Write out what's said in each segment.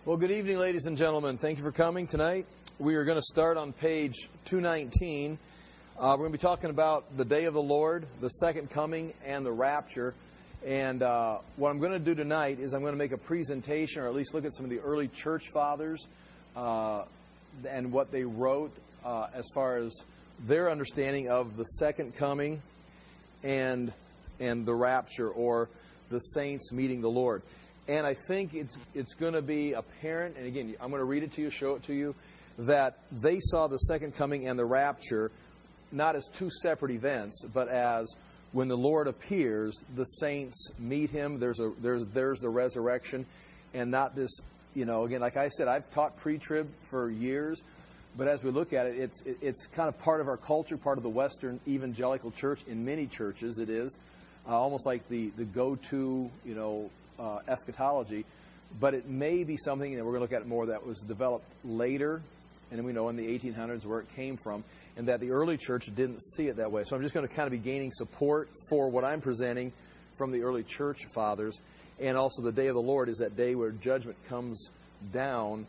Well, good evening, ladies and gentlemen. Thank you for coming tonight. We are going to start on page 219. We're going to be talking about the day of the Lord, the second coming, and the rapture. And what I'm going to do tonight is I'm going to make a presentation, or at least look at some of the early church fathers and what they wrote as far as their understanding of the second coming and the rapture, or the saints meeting the Lord. And I think it's going to be apparent, and again, I'm going to read it to you, show it to you, that they saw the second coming and the rapture not as two separate events, but as when the Lord appears, the saints meet Him. There's the resurrection, and not this, again, like I said, I've taught pre-trib for years, but as we look at it, it's kind of part of our culture, part of the Western evangelical church. In many churches, it is almost like the go-to, eschatology, but it may be something that we're going to look at more that was developed later, and we know in the 1800s where it came from, and that the early church didn't see it that way. So I'm just going to kind of be gaining support for what I'm presenting from the early church fathers. And also the day of the Lord is that day where judgment comes down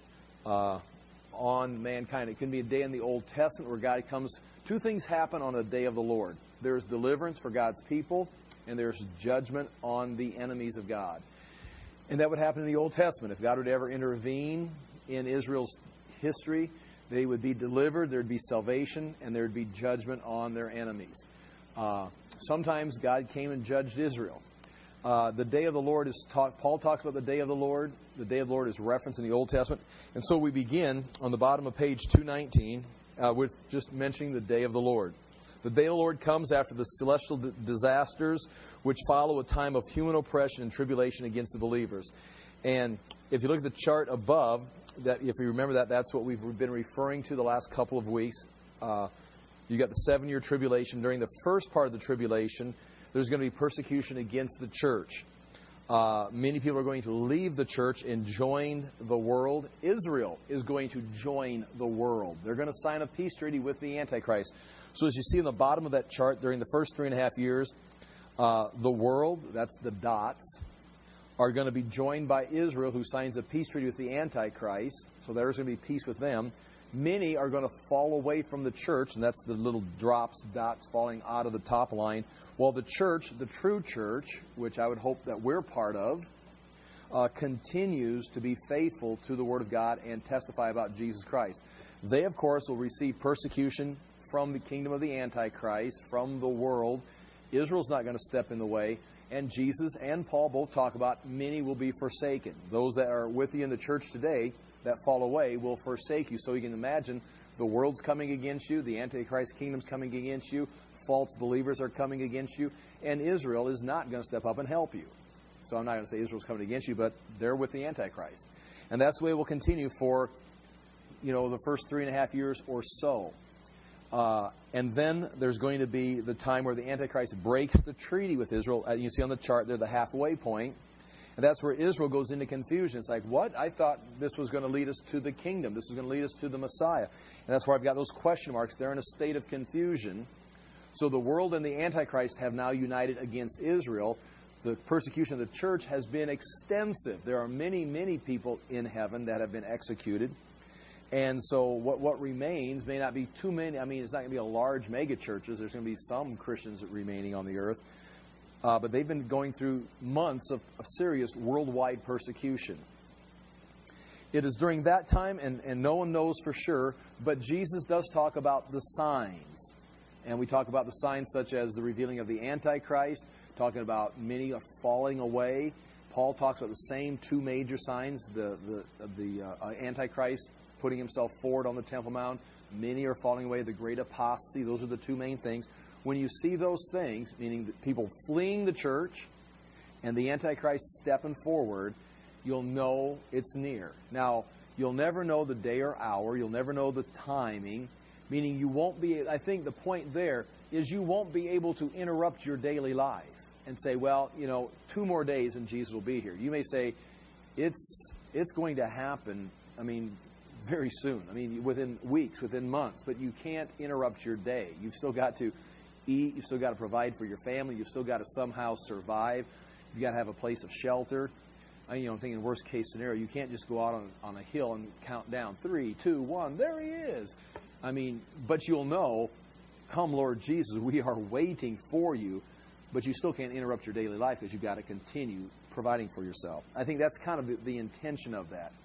on mankind. It can be a day in the Old Testament where God comes. Two things happen on the day of the Lord. There's deliverance for God's people, and there's judgment on the enemies of God. And that would happen in the Old Testament. If God would ever intervene in Israel's history, they would be delivered, there'd be salvation, and there'd be judgment on their enemies. Sometimes God came and judged Israel. The day of the Lord is Paul talks about the day of the Lord. The day of the Lord is referenced in the Old Testament. And so we begin on the bottom of page 219 with just mentioning the day of the Lord. The day of the Lord comes after the celestial disasters which follow a time of human oppression and tribulation against the believers. And if you look at the chart above, that if you remember that's what we've been referring to the last couple of weeks. You got the 7-year tribulation. During the first part of the tribulation, there's going to be persecution against the church. Many people are going to leave the church and join the world. Israel is going to join the world. They're going to sign a peace treaty with the Antichrist. So as you see in the bottom of that chart, during the first 3.5 years, the world, that's the dots, are going to be joined by Israel, who signs a peace treaty with the Antichrist. So there's going to be peace with them. Many are going to fall away from the church, and that's the little dots falling out of the top line. While the church, the true church, which I would hope that we're part of, continues to be faithful to the Word of God and testify about Jesus Christ. They, of course, will receive persecution from the kingdom of the Antichrist, from the world. Israel's not going to step in the way. And Jesus and Paul both talk about many will be forsaken. Those that are with you in the church today that fall away will forsake you. So you can imagine the world's coming against you, the Antichrist kingdom's coming against you, false believers are coming against you, and Israel is not going to step up and help you. So I'm not going to say Israel's coming against you, but they're with the Antichrist. And that's the way it will continue for, the first 3.5 years or so. And then there's going to be the time where the Antichrist breaks the treaty with Israel. You see on the chart there the halfway point. And that's where Israel goes into confusion. It's like, what? I thought this was going to lead us to the kingdom. This was going to lead us to the Messiah. And that's where I've got those question marks. They're in a state of confusion. So the world and the Antichrist have now united against Israel. The persecution of the church has been extensive. There are many, many people in heaven that have been executed. And so what remains may not be too many. I mean, it's not going to be a large mega churches. There's going to be some Christians remaining on the earth. But they've been going through months of serious worldwide persecution. It is during that time, and no one knows for sure, but Jesus does talk about the signs. And we talk about the signs such as the revealing of the Antichrist, talking about many are falling away. Paul talks about the same two major signs, the Antichrist putting himself forward on the Temple Mount. Many are falling away, the great apostasy. Those are the two main things. When you see those things, meaning that people fleeing the church and the Antichrist stepping forward, you'll know it's near. Now, you'll never know the day or hour. You'll never know the timing, meaning you won't be, I think the point there is you won't be able to interrupt your daily life and say, well, 2 more days and Jesus will be here. You may say, it's going to happen, very soon. Within weeks, within months. But you can't interrupt your day. You've still got to eat. You've still got to provide for your family. You've still got to somehow survive. You've got to have a place of shelter. I'm thinking worst case scenario. You can't just go out on a hill and count down 3, 2, 1. There he is. But you'll know, come Lord Jesus, we are waiting for you. But you still can't interrupt your daily life because you've got to continue providing for yourself. I think that's kind of the intention of that.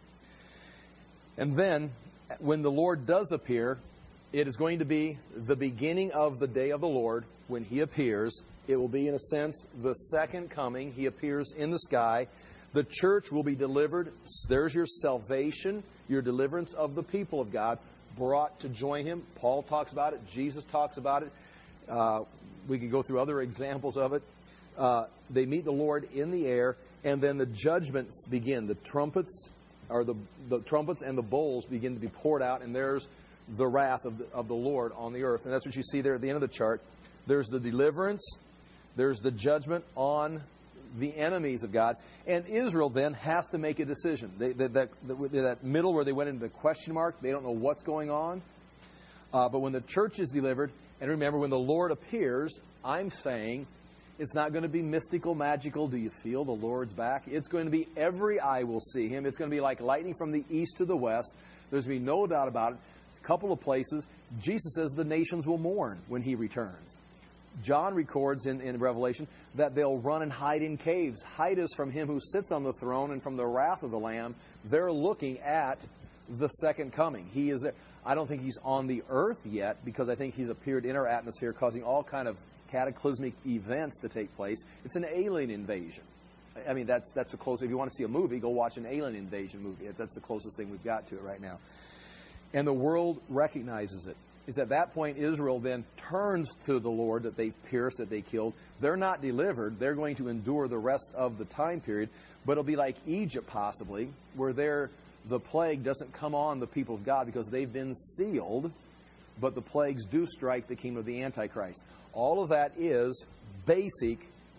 And then, when the Lord does appear, it is going to be the beginning of the day of the Lord when He appears. It will be, in a sense, the second coming. He appears in the sky. The church will be delivered. There's your salvation, your deliverance of the people of God, brought to join Him. Paul talks about it. Jesus talks about it. We can go through other examples of it. They meet the Lord in the air, and then the judgments begin. The trumpets, or the trumpets and the bowls begin to be poured out, and there's the wrath of the Lord on the earth. And that's what you see there at the end of the chart. There's the deliverance. There's the judgment on the enemies of God. And Israel then has to make a decision. That middle where they went into the question mark, they don't know what's going on. But when the church is delivered, and remember, when the Lord appears, I'm saying it's not going to be mystical, magical. Do you feel the Lord's back? It's going to be every eye will see Him. It's going to be like lightning from the east to the west. There's going to be no doubt about it. A couple of places, Jesus says the nations will mourn when He returns. John records in Revelation that they'll run and hide in caves. Hide us from Him who sits on the throne and from the wrath of the Lamb. They're looking at the second coming. He is there. I don't think He's on the earth yet, because I think He's appeared in our atmosphere, causing all kind of cataclysmic events to take place. It's an alien invasion. That's the closest. If you want to see a movie, go watch an alien invasion movie. That's the closest thing we've got to it right now. And the world recognizes it. It's at that point Israel then turns to the Lord that they pierced, that they killed. They're not delivered. They're going to endure the rest of the time period. But it'll be like Egypt, possibly, where the plague doesn't come on the people of God because they've been sealed, but the plagues do strike the kingdom of the Antichrist. All of that is basic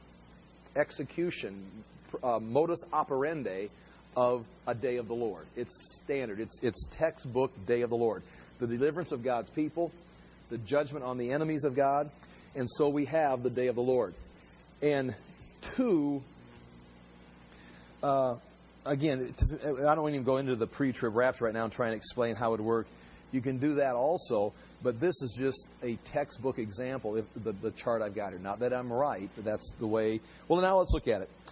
execution, modus operandi of a day of the Lord. It's standard. It's textbook day of the Lord. The deliverance of God's people, the judgment on the enemies of God, and so we have the day of the Lord. And again, I don't even go into the pre-trib rapture right now and try and explain how it would work. You can do that also, but this is just a textbook example, if the chart I've got here. Not that I'm right, but that's the way. Well, now let's look at it.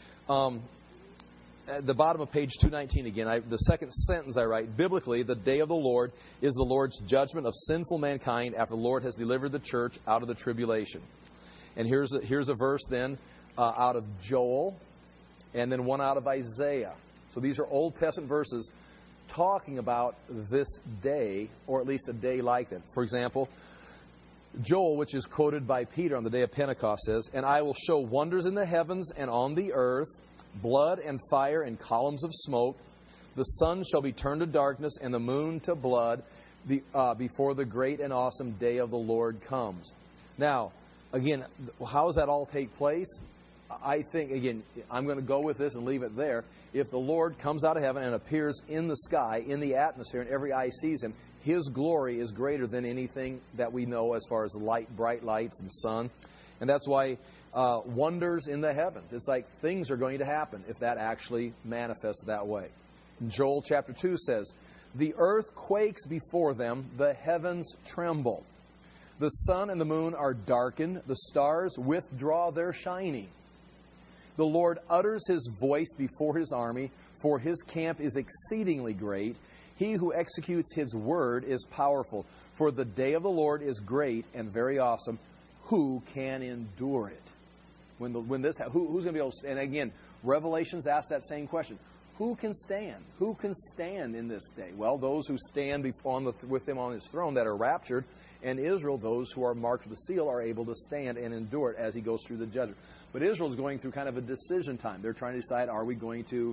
At the bottom of page 219 again, the second sentence I write, biblically, the day of the Lord is the Lord's judgment of sinful mankind after the Lord has delivered the church out of the tribulation. And here's a verse then out of Joel, and then one out of Isaiah. So these are Old Testament verses talking about this day, or at least a day like that. For example, Joel, which is quoted by Peter on the day of Pentecost, says, "And I will show wonders in the heavens and on the earth, blood and fire and columns of smoke. The sun shall be turned to darkness and the moon to blood before the great and awesome day of the Lord comes." Now, again, how does that all take place? I think, again, I'm going to go with this and leave it there. If the Lord comes out of heaven and appears in the sky, in the atmosphere, and every eye sees Him, His glory is greater than anything that we know as far as light, bright lights and sun. And that's why wonders in the heavens. It's like things are going to happen if that actually manifests that way. Joel chapter 2 says, "The earth quakes before them, the heavens tremble. The sun and the moon are darkened, the stars withdraw their shining. The Lord utters His voice before His army, for His camp is exceedingly great. He who executes His word is powerful. For the day of the Lord is great and very awesome. Who can endure it?" Who's going to be able to? And again, Revelations asks that same question: who can stand? Who can stand in this day? Well, those who stand with Him on His throne that are raptured, and Israel, those who are marked with the seal, are able to stand and endure it as He goes through the judgment. But Israel is going through kind of a decision time. They're trying to decide: are we going to,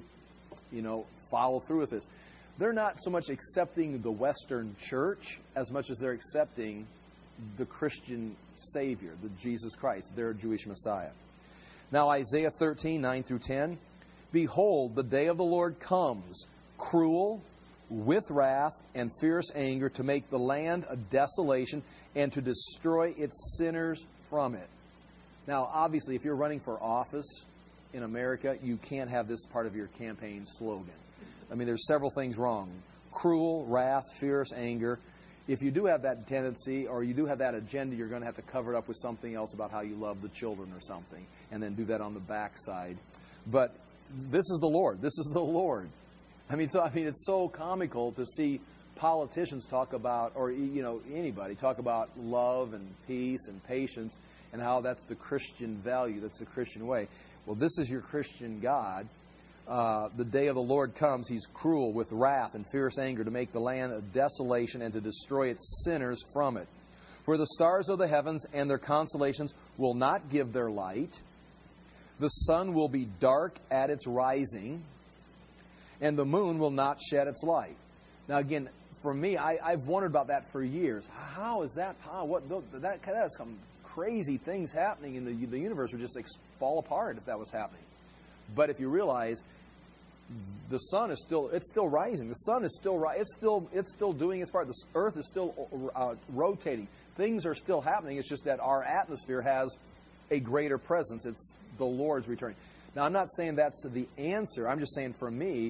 follow through with this? They're not so much accepting the Western church as much as they're accepting the Christian Savior, the Jesus Christ, their Jewish Messiah. Now, Isaiah 13, 9 through 10. "Behold, the day of the Lord comes, cruel, with wrath and fierce anger, to make the land a desolation and to destroy its sinners from it." Now, obviously, if you're running for office in America, you can't have this part of your campaign slogan. I mean, there's several things wrong. Cruel, wrath, fierce, anger. If you do have that tendency or you do have that agenda, you're going to have to cover it up with something else about how you love the children or something, and then do that on the backside. But this is the Lord. This is the Lord. I mean, it's so comical to see politicians talk about, or anybody talk about love and peace and patience, and how that's the Christian value, that's the Christian way. Well, this is your Christian God. The day of the Lord comes. He's cruel with wrath and fierce anger to make the land a desolation and to destroy its sinners from it. For the stars of the heavens and their constellations will not give their light. The sun will be dark at its rising, and the moon will not shed its light. Now, again, for me, I've wondered about that for years. How is that? That's some crazy things happening in the universe would just fall apart if that was happening. But if you realize the sun is still rising. The sun is still it's still doing its part. The earth is still rotating. Things are still happening. It's just that our atmosphere has a greater presence. It's the Lord's returning. Now, I'm not saying that's the answer. I'm just saying for me,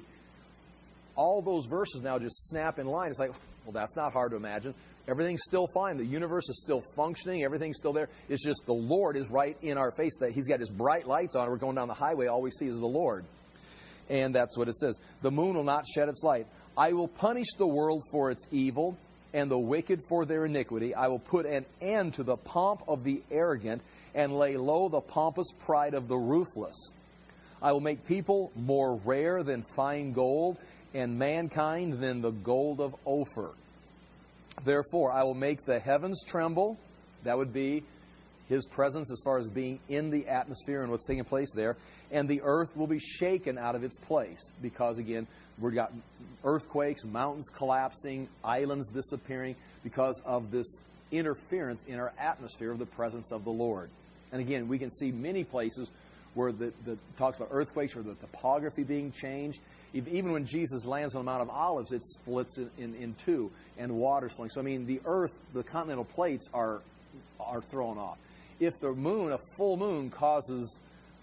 all those verses now just snap in line. It's like, well, that's not hard to imagine. Everything's still fine. The universe is still functioning. Everything's still there. It's just the Lord is right in our face. That He's got His bright lights on. We're going down the highway. All we see is the Lord. And that's what it says. The moon will not shed its light. I will punish the world for its evil and the wicked for their iniquity. I will put an end to the pomp of the arrogant and lay low the pompous pride of the ruthless. I will make people more rare than fine gold and mankind than the gold of Ophir. Therefore, I will make the heavens tremble. That would be His presence as far as being in the atmosphere and what's taking place there. And the earth will be shaken out of its place. Because, again, we've got earthquakes, mountains collapsing, islands disappearing because of this interference in our atmosphere of the presence of the Lord. And again, we can see many places where the talks about earthquakes or the topography being changed. Even when Jesus lands on the Mount of Olives, it splits in two, and water's flowing. So, I mean, the earth, the continental plates are thrown off. If the moon, a full moon, causes,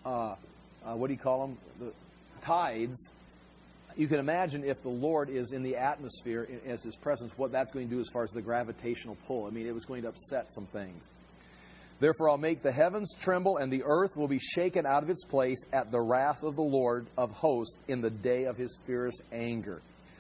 what do you call them? The tides, you can imagine if the Lord is in the atmosphere as His presence, what that's going to do as far as the gravitational pull. I mean, it was going to upset some things. Therefore, I'll make the heavens tremble, and the earth will be shaken out of its place at the wrath of the Lord of hosts in the day of His fierce anger.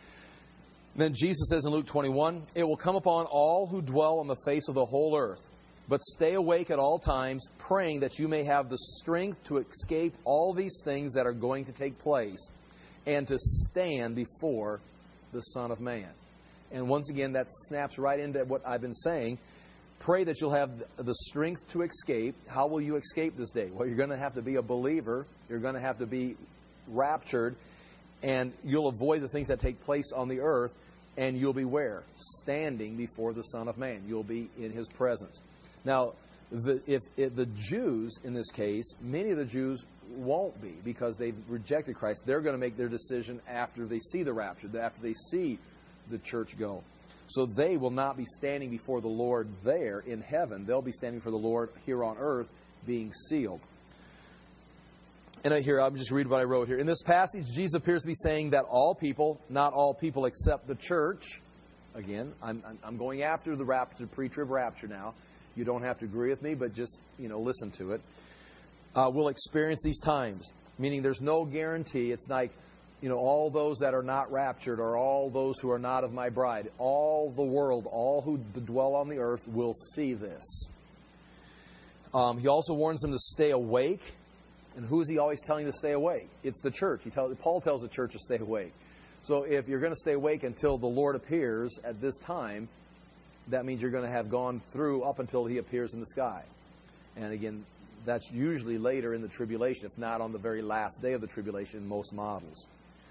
Then Jesus says in Luke 21, it will come upon all who dwell on the face of the whole earth. But stay awake at all times, praying that you may have the strength to escape all these things that are going to take place, and to stand before the Son of Man. And once again, that snaps right into what I've been saying. Pray that you'll have the strength to escape. How will you escape this day? Well, you're going to have to be a believer. You're going to have to be raptured. And you'll avoid the things that take place on the earth. And you'll be where? Standing before the Son of Man. You'll be in His presence. Now, if the Jews, in this case, many of the Jews won't be because they've rejected Christ. They're going to make their decision after they see the rapture, after they see the church go. So they will not be standing before the Lord there in heaven. They'll be standing for the Lord here on earth, being sealed. And here, I'm just reading what I wrote here. In this passage, Jesus appears to be saying that all people, not all people except the church, again, I'm going after the rapture, pre-trib rapture now. You don't have to agree with me, but just, listen to it. Will experience these times. Meaning there's no guarantee. It's like, all those that are not raptured are all those who are not of my bride. All the world, all who dwell on the earth will see this. He also warns them to stay awake. And who is He always telling to stay awake? It's the church. Paul tells the church to stay awake. So if you're going to stay awake until the Lord appears at this time, that means you're going to have gone through up until He appears in the sky. And again, that's usually later in the tribulation, if not on the very last day of the tribulation in most models.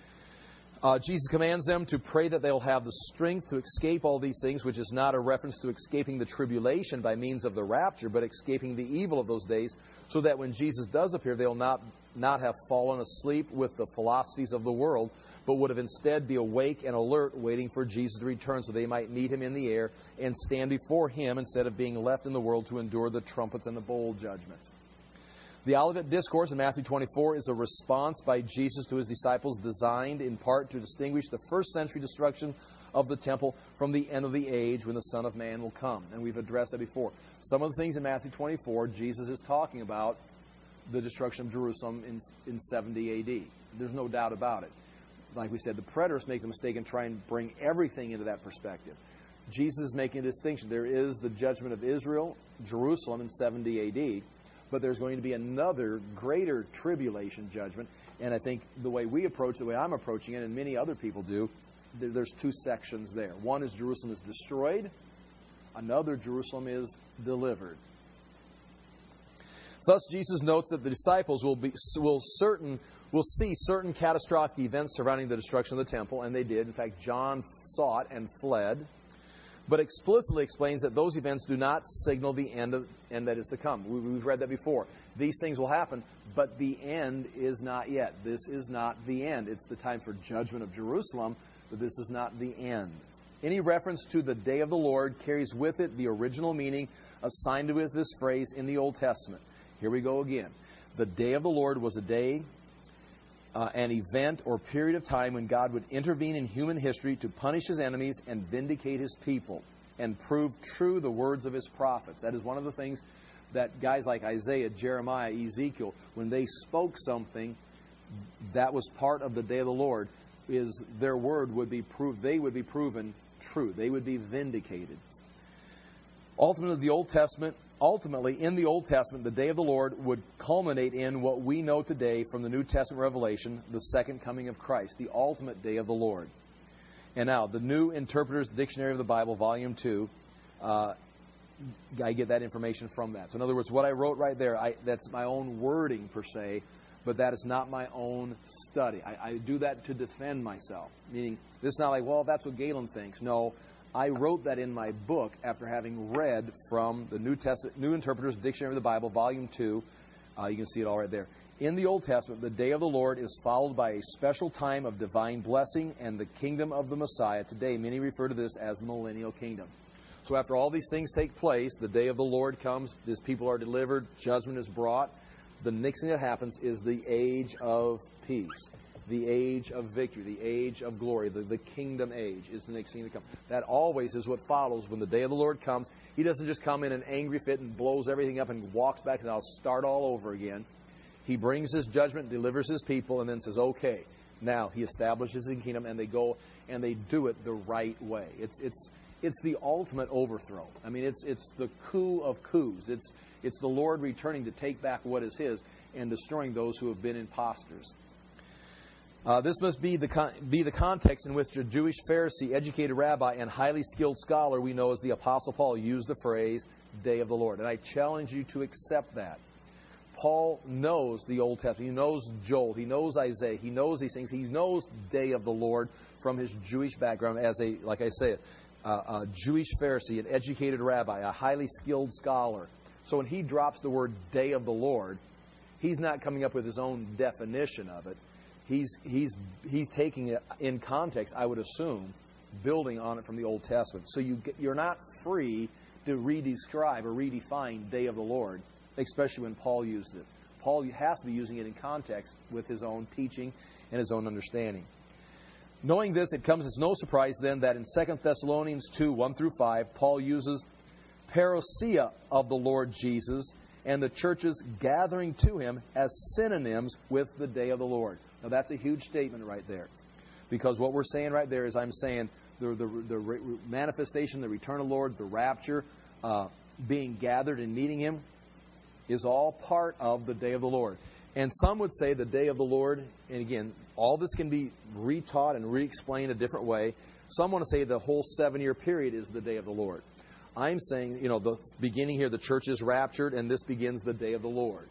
Jesus commands them to pray that they'll have the strength to escape all these things, which is not a reference to escaping the tribulation by means of the rapture, but escaping the evil of those days, so that when Jesus does appear, they'll not have fallen asleep with the philosophies of the world, but would have instead be awake and alert, waiting for Jesus to return, so they might meet Him in the air and stand before Him instead of being left in the world to endure the trumpets and the bowl judgments. The Olivet Discourse in Matthew 24 is a response by Jesus to his disciples designed in part to distinguish the first century destruction of the temple from the end of the age when the Son of Man will come. And we've addressed that before. Some of the things in Matthew 24, Jesus is talking about the destruction of Jerusalem in 70 A.D. There's no doubt about it. Like we said, the preterists make the mistake and try and bring everything into that perspective. Jesus is making a distinction. There is the judgment of Israel, Jerusalem in 70 A.D., but there's going to be another greater tribulation judgment. And I think the way we approach, the way I'm approaching it, and many other people do, there's two sections there. One is Jerusalem is destroyed. Another, Jerusalem is delivered. Thus, Jesus notes that the disciples will see certain catastrophic events surrounding the destruction of the temple, and they did. In fact, John saw it and fled, but explicitly explains that those events do not signal the end that is to come. We've read that before. These things will happen, but the end is not yet. This is not the end. It's the time for judgment of Jerusalem, but this is not the end. Any reference to the day of the Lord carries with it the original meaning assigned to this phrase in the Old Testament. Here we go again. The day of the Lord was a day, an event or period of time when God would intervene in human history to punish his enemies and vindicate his people and prove true the words of his prophets. That is one of the things that guys like Isaiah, Jeremiah, Ezekiel, when they spoke something that was part of the day of the Lord, is their word would be proved. They would be proven true. They would be vindicated. Ultimately, in the Old Testament, the day of the Lord would culminate in what we know today from the New Testament revelation, the second coming of Christ, the ultimate day of the Lord. And now, the New Interpreter's Dictionary of the Bible, Volume 2, I get that information from that. So in other words, what I wrote right there, that's my own wording per se, but that is not my own study. I do that to defend myself, meaning this is not like, well, that's what Galen thinks. No, I wrote that in my book after having read from the New Interpreter's Dictionary of the Bible, Volume 2. You can see it all right there. In the Old Testament, the day of the Lord is followed by a special time of divine blessing and the kingdom of the Messiah. Today, many refer to this as the millennial kingdom. So after all these things take place, the day of the Lord comes, his people are delivered, judgment is brought. The next thing that happens is the age of peace, the age of victory, the age of glory, the kingdom age is the next thing to come. That always is what follows when the day of the Lord comes. He doesn't just come in an angry fit and blows everything up and walks back and I'll start all over again. He brings his judgment, delivers his people, and then says, okay, now he establishes his kingdom, and they go and they do it the right way. It's the ultimate overthrow. I mean, it's the coup of coups. It's the Lord returning to take back what is his and destroying those who have been imposters. This must be the context in which a Jewish Pharisee, educated rabbi, and highly skilled scholar we know as the Apostle Paul used the phrase, day of the Lord. And I challenge you to accept that. Paul knows the Old Testament. He knows Joel. He knows Isaiah. He knows these things. He knows day of the Lord from his Jewish background as a Jewish Pharisee, an educated rabbi, a highly skilled scholar. So when he drops the word day of the Lord, he's not coming up with his own definition of it. He's taking it in context, I would assume, building on it from the Old Testament. So you're not free to redescribe or redefine day of the Lord, especially when Paul used it. Paul has to be using it in context with his own teaching and his own understanding. Knowing this, it comes as no surprise then that in 2 Thessalonians 2, 1 through 5, Paul uses parousia of the Lord Jesus and the churches gathering to him as synonyms with the day of the Lord. Now that's a huge statement right there. Because what we're saying right there is I'm saying the manifestation, the return of the Lord, the rapture, being gathered and meeting him is all part of the day of the Lord. And some would say the day of the Lord, and again, all this can be retaught and re-explained a different way. Some want to say the whole 7-year period is the day of the Lord. I'm saying, the beginning here, the church is raptured, and this begins the day of the Lord.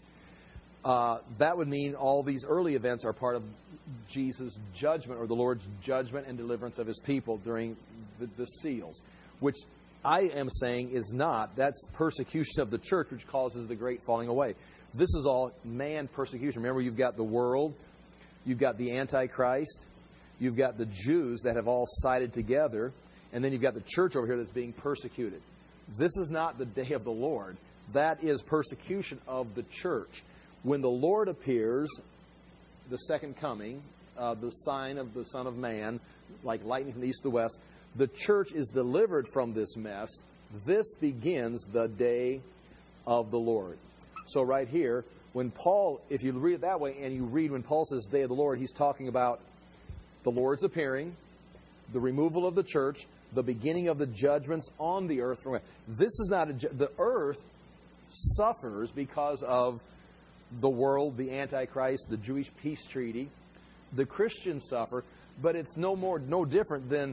That would mean all these early events are part of Jesus' judgment, or the Lord's judgment and deliverance of his people during the seals, which I am saying is not. That's persecution of the church, which causes the great falling away. This is all man persecution. Remember, you've got the world, you've got the Antichrist, you've got the Jews that have all sided together, and then you've got the church over here that's being persecuted. This is not the day of the Lord. that is persecution of the church. When the Lord appears, the second coming, the sign of the Son of Man, like lightning from the east to the west, the church is delivered from this mess. This begins the day of the Lord. So right here, when Paul, if you read it that way, and you read when Paul says day of the Lord, he's talking about the Lord's appearing, the removal of the church, the beginning of the judgments on the earth. This is not the earth suffers because of the world, the Antichrist, the Jewish peace treaty. The Christians suffer, but it's no different than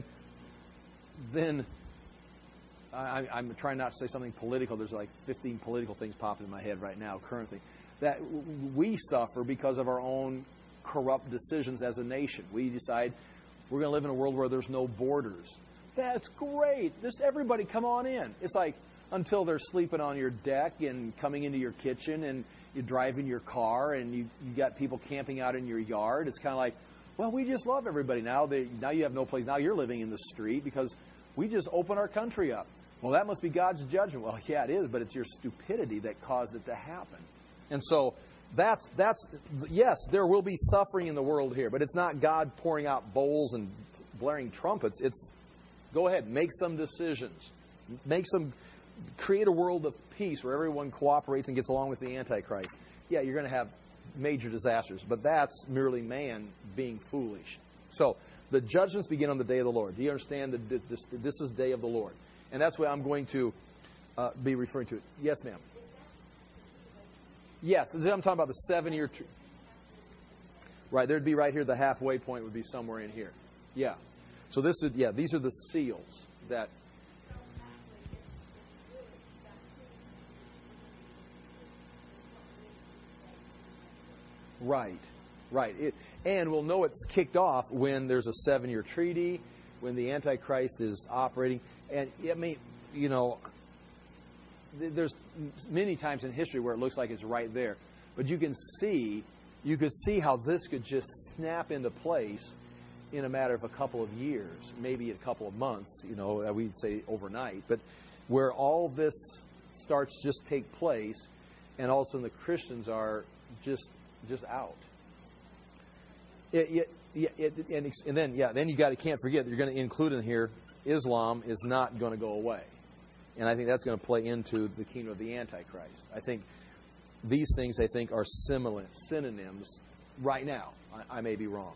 I'm trying not to say something political. There's like 15 political things popping in my head right now currently. That we suffer because of our own corrupt decisions as a nation. We decide we're going to live in a world where there's no borders. That's great. Just everybody come on in. It's like until they're sleeping on your deck and coming into your kitchen and you're driving your car and you got people camping out in your yard. It's kind of like, well, we just love everybody. Now you have no place. Now you're living in the street because we just open our country up. Well, that must be God's judgment. Well, yeah, it is, but it's your stupidity that caused it to happen. And so that's yes, there will be suffering in the world here, but it's not God pouring out bowls and blaring trumpets. It's go ahead, make some decisions. Create a world of peace where everyone cooperates and gets along with the Antichrist. Yeah, you're going to have major disasters, but that's merely man being foolish. So the judgments begin on the day of the Lord. Do you understand that this is day of the Lord? And that's what I'm going to be referring to it. Yes, ma'am. Yes, I'm talking about the 7-year... Right, there'd be right here, the halfway point would be somewhere in here. Yeah. So these are the seals that... Right. And we'll know it's kicked off when there's a 7-year treaty, when the Antichrist is operating. And, I mean, you know, there's many times in history where it looks like it's right there. But you could see how this could just snap into place in a matter of a couple of years, maybe a couple of months, you know, we'd say overnight. But where all this starts just take place, and all of a sudden the Christians are just out. And then you can't forget that you're going to include in here, Islam is not going to go away. And I think that's going to play into the kingdom of the Antichrist. I think these things, are synonyms right now. I may be wrong.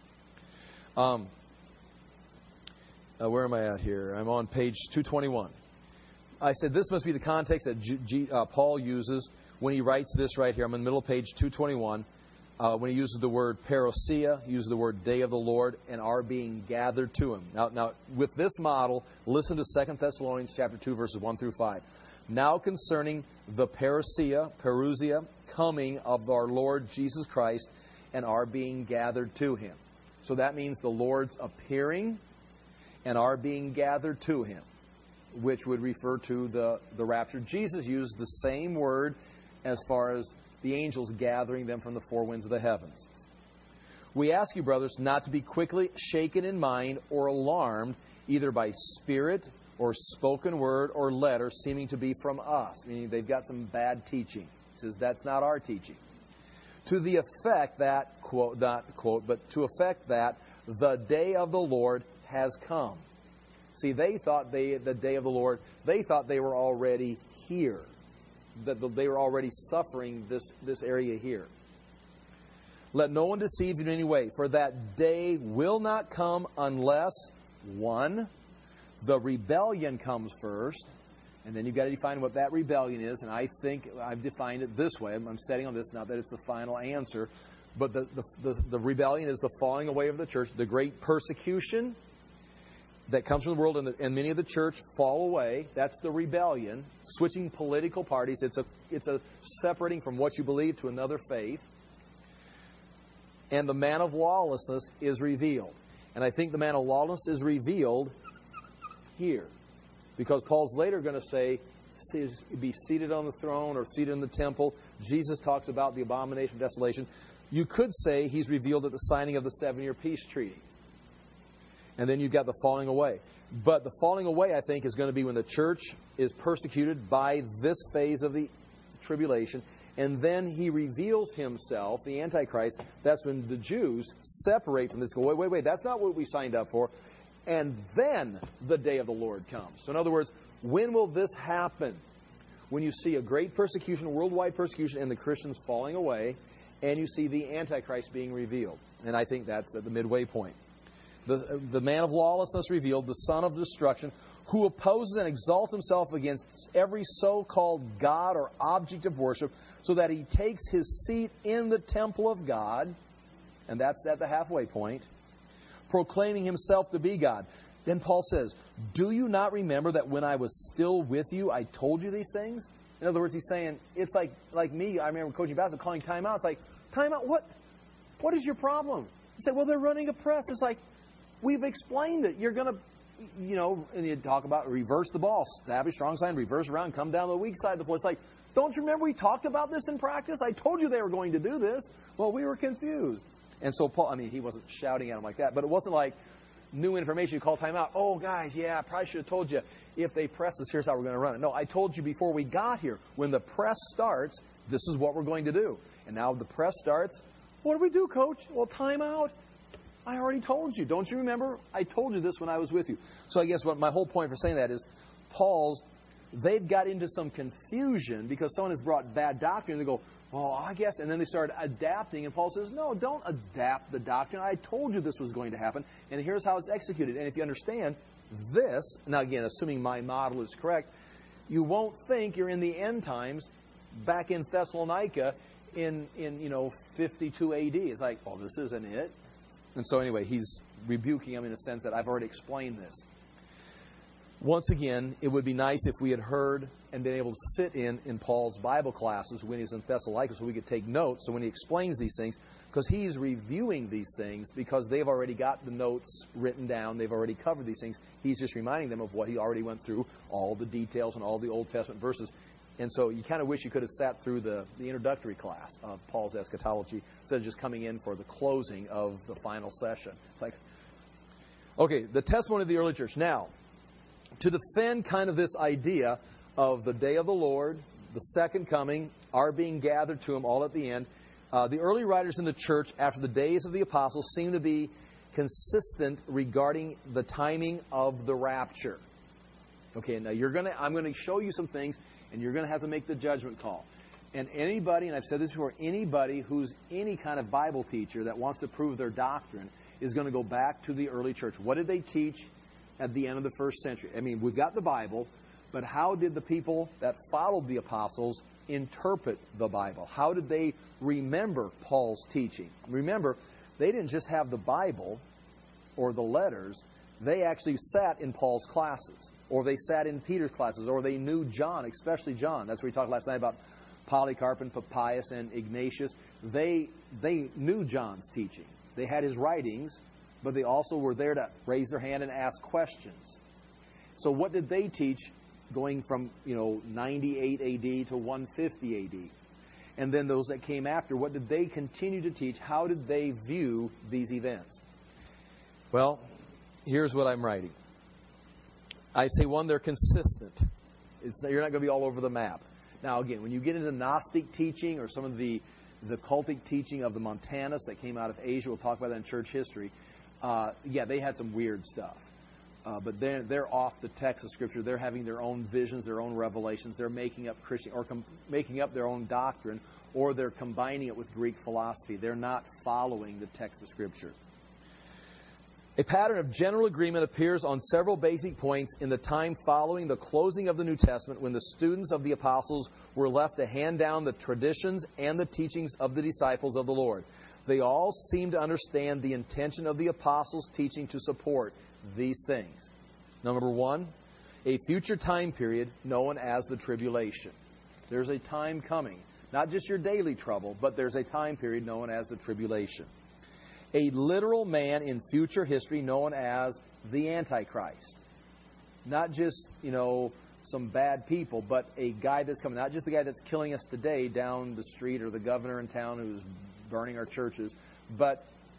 Where am I at here? I'm on page 221. I said this must be the context that Paul uses when he writes this right here. I'm in the middle of page 221. When he uses the word parousia, he uses the word day of the Lord, and are being gathered to him. Now, with this model, listen to 2 Thessalonians chapter 2, verses 1 through 5. Now concerning the parousia, coming of our Lord Jesus Christ, and are being gathered to him. So that means the Lord's appearing and are being gathered to him, which would refer to the rapture. Jesus used the same word as far as the angels gathering them from the four winds of the heavens. We ask you, brothers, not to be quickly shaken in mind or alarmed, either by spirit or spoken word or letter seeming to be from us. Meaning they've got some bad teaching. He says that's not our teaching. To the effect that, quote, not quote, but to effect that the day of the Lord has come. See, they thought the day of the Lord, they thought they were already here. That they were already suffering this area here. Let no one deceive you in any way, for that day will not come unless, 1, the rebellion comes first, and then you've got to define what that rebellion is, and I think I've defined it this way. I'm setting on this, not that it's the final answer, but the rebellion is the falling away of the church, the great persecution that comes from the world, and many of the church fall away. That's the rebellion. Switching political parties. It's a separating from what you believe to another faith. And the man of lawlessness is revealed. And I think the man of lawlessness is revealed here. Because Paul's later going to say, be seated on the throne or seated in the temple. Jesus talks about the abomination of desolation. You could say he's revealed at the signing of the 7-year peace treaty. And then you've got the falling away. But the falling away, I think, is going to be when the church is persecuted by this phase of the tribulation. And then he reveals himself, the Antichrist. That's when the Jews separate from this. Go, wait, that's not what we signed up for. And then the day of the Lord comes. So in other words, when will this happen? When you see a great persecution, worldwide persecution, and the Christians falling away, and you see the Antichrist being revealed. And I think that's at the midway point. The man of lawlessness revealed, the son of destruction, who opposes and exalts himself against every so-called God or object of worship, so that he takes his seat in the temple of God, and that's at the halfway point, proclaiming himself to be God. Then Paul says, do you not remember that when I was still with you, I told you these things? In other words, he's saying, it's like me, I remember coaching basketball, calling timeout. It's like, timeout, what is your problem? He said, well, they're running a press. It's like, we've explained it. You're going to, and you talk about reverse the ball, establish strong side, reverse around, come down the weak side of the floor. It's like, don't you remember we talked about this in practice? I told you they were going to do this. Well, we were confused. And so Paul, he wasn't shouting at them like that, but it wasn't like new information, you call timeout. Oh, guys, yeah, I probably should have told you. If they press us, here's how we're going to run it. No, I told you before we got here. When the press starts, this is what we're going to do. And now the press starts. What do we do, Coach? Well, timeout. I already told you. Don't you remember? I told you this when I was with you. So I guess what my whole point for saying that is they've got into some confusion because someone has brought bad doctrine. They go, well, I guess. And then they start adapting. And Paul says, no, don't adapt the doctrine. I told you this was going to happen. And here's how it's executed. And if you understand this, now again, assuming my model is correct, you won't think you're in the end times back in Thessalonica in 52 AD. It's like, oh, this isn't it. And so anyway, he's rebuking them in a sense that I've already explained this. Once again, it would be nice if we had heard and been able to sit in Paul's Bible classes when he's in Thessalonica so we could take notes. So when he explains these things, because he's reviewing these things because they've already got the notes written down. They've already covered these things. He's just reminding them of what he already went through, all the details and all the Old Testament verses. And so you kind of wish you could have sat through the introductory class of Paul's eschatology instead of just coming in for the closing of the final session. It's like, okay, the testimony of the early church. Now, to defend kind of this idea of the day of the Lord, the second coming, our being gathered to Him all at the end, the early writers in the church after the days of the apostles seem to be consistent regarding the timing of the rapture. Okay, now I'm going to show you some things, and you're going to have to make the judgment call. And anybody, and I've said this before, anybody who's any kind of Bible teacher that wants to prove their doctrine is going to go back to the early church. What did they teach at the end of the first century? We've got the Bible, but how did the people that followed the apostles interpret the Bible? How did they remember Paul's teaching? Remember, they didn't just have the Bible or the letters. They actually sat in Paul's classes, or they sat in Peter's classes, or they knew John, especially John. That's what we talked last night about Polycarp and Papias and Ignatius. They knew John's teaching. They had his writings, but they also were there to raise their hand and ask questions. So what did they teach going from 98 AD to 150 AD? And then those that came after, what did they continue to teach? How did they view these events? Well, here's what I'm writing. I say, one, they're consistent. You're not going to be all over the map. Now, again, when you get into Gnostic teaching or some of the cultic teaching of the Montanus that came out of Asia, we'll talk about that in church history, they had some weird stuff. But they're off the text of Scripture. They're having their own visions, their own revelations. They're making up making up their own doctrine, or they're combining it with Greek philosophy. They're not following the text of Scripture. A pattern of general agreement appears on several basic points in the time following the closing of the New Testament, when the students of the apostles were left to hand down the traditions and the teachings of the disciples of the Lord. They all seem to understand the intention of the apostles' teaching to support these things. Number one, a future time period known as the tribulation. There's a time coming. Not just your daily trouble, but there's a time period known as the tribulation. A literal man in future history known as the Antichrist. Not just, some bad people, but a guy that's coming. Not just the guy that's killing us today down the street or the governor in town who's burning our churches, but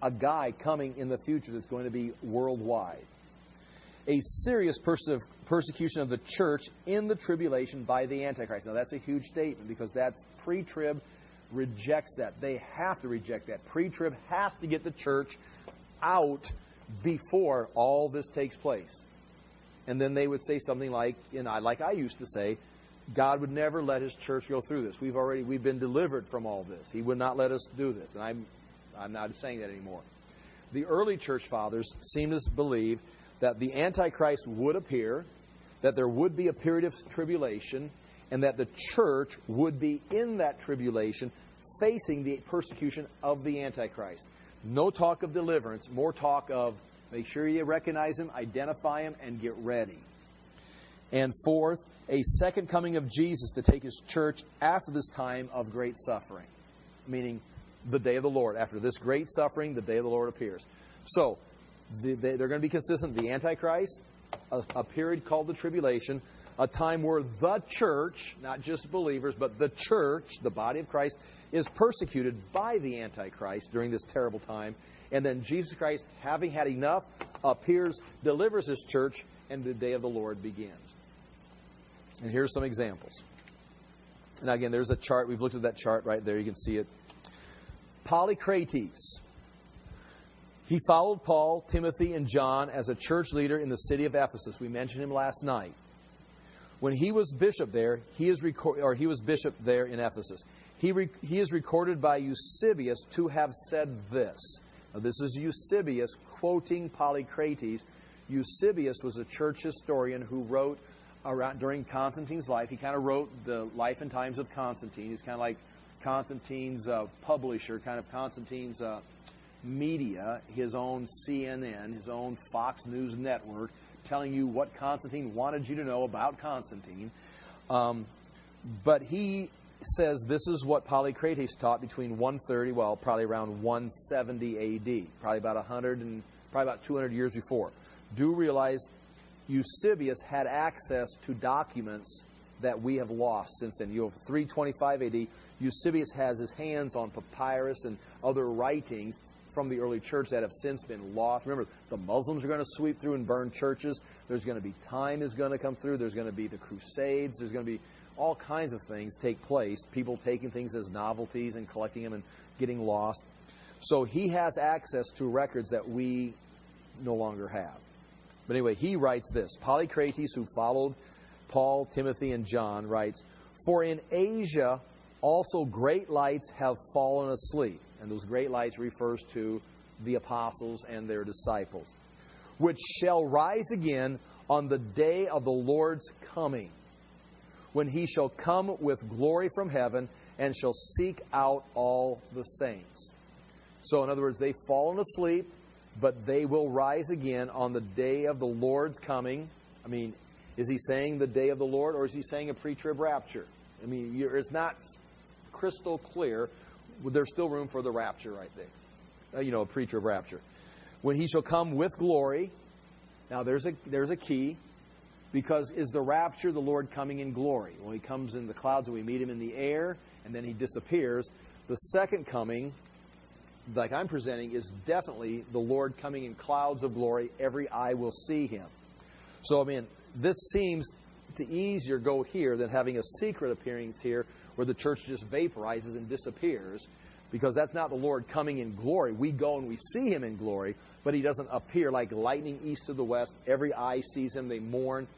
a guy coming in the future that's going to be worldwide. A serious persecution of the church in the tribulation by the Antichrist. Now, that's a huge statement because that's pre-trib rejects that. They have to reject that. Pre-trib has to get the church out before all this takes place. And then they would say something like, like I used to say, God would never let His church go through this. We've been delivered from all this. He would not let us do this. And I'm not saying that anymore. The early church fathers seem to believe that the Antichrist would appear, that there would be a period of tribulation, and that the church would be in that tribulation facing the persecution of the Antichrist. No talk of deliverance, more talk of make sure you recognize him, identify him, and get ready. And fourth, a second coming of Jesus to take His church after this time of great suffering, meaning the day of the Lord. After this great suffering, the day of the Lord appears. So, they're going to be consistent. The Antichrist, a period called the tribulation, a time where the church, not just believers, but the church, the body of Christ, is persecuted by the Antichrist during this terrible time. And then Jesus Christ, having had enough, appears, delivers His church, and the day of the Lord begins. And here's some examples. And again, there's a chart. We've looked at that chart right there. You can see it. Polycrates. He followed Paul, Timothy, and John as a church leader in the city of Ephesus. We mentioned him last night. When he was bishop there, he was bishop there in Ephesus. He is recorded by Eusebius to have said this. Now, this is Eusebius quoting Polycrates. Eusebius was a church historian who wrote during Constantine's life. He kind of wrote the life and times of Constantine. He's kind of like Constantine's publisher, kind of Constantine's media, his own CNN, his own Fox News network, telling you what Constantine wanted you to know about Constantine. But he says this is what Polycrates taught between 130, probably around 170 A.D., probably about 200 years before. Do realize Eusebius had access to documents that we have lost since then. You have 325 A.D., Eusebius has his hands on papyrus and other writings from the early church that have since been lost. Remember, the Muslims are going to sweep through and burn churches. There's going to be time is going to come through. There's going to be the Crusades. There's going to be all kinds of things take place. People taking things as novelties and collecting them and getting lost. So he has access to records that we no longer have. But anyway, he writes this. Polycrates, who followed Paul, Timothy, and John, writes, "For in Asia also great lights have fallen asleep." And those great lights refers to the apostles and their disciples, "which shall rise again on the day of the Lord's coming, when He shall come with glory from heaven and shall seek out all the saints." So in other words, they've fallen asleep, but they will rise again on the day of the Lord's coming. I mean, is he saying the day of the Lord, or is he saying a pre-trib rapture? I mean, it's not crystal clear. There's still room for the rapture right there. A pre-trib rapture. When He shall come with glory. Now, there's a key. Because is the rapture the Lord coming in glory? Well, He comes in the clouds and we meet Him in the air, and then He disappears. The second coming, like I'm presenting, is definitely the Lord coming in clouds of glory. Every eye will see Him. So, I mean, this seems to easier go here than having a secret appearance here where the church just vaporizes and disappears, because that's not the Lord coming in glory. We go and we see Him in glory, but He doesn't appear like lightning east to the west. Every eye sees Him. They mourn.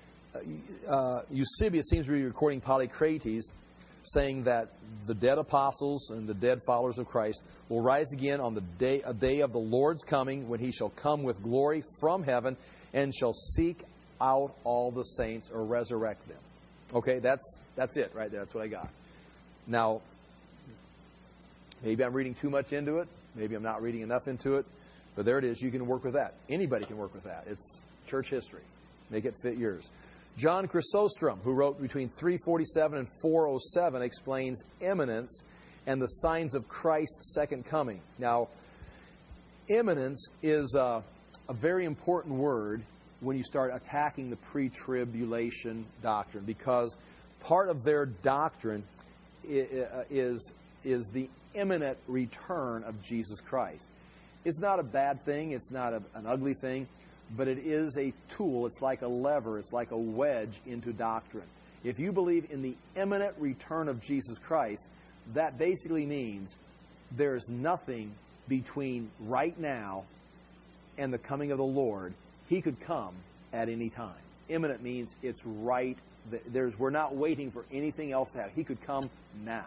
Eusebius seems to be recording Polycrates, saying that the dead apostles and the dead followers of Christ will rise again on the day of the Lord's coming, when He shall come with glory from heaven and shall seek out all the saints, or resurrect them. Okay, that's it right there. That's what I got. Now, maybe I'm reading too much into it. Maybe I'm not reading enough into it. But there it is. You can work with that. Anybody can work with that. It's church history. Make it fit yours. John Chrysostom, who wrote between 347 and 407, explains imminence and the signs of Christ's second coming. Now, imminence is a very important word when you start attacking the pre-tribulation doctrine, because part of their doctrine is the imminent return of Jesus Christ. It's not a bad thing. It's not an ugly thing. But it is a tool. It's like a lever. It's like a wedge into doctrine. If you believe in the imminent return of Jesus Christ, that basically means there's nothing between right now and the coming of the Lord. He could come at any time. Imminent means it's right. We're not waiting for anything else to happen. He could come now.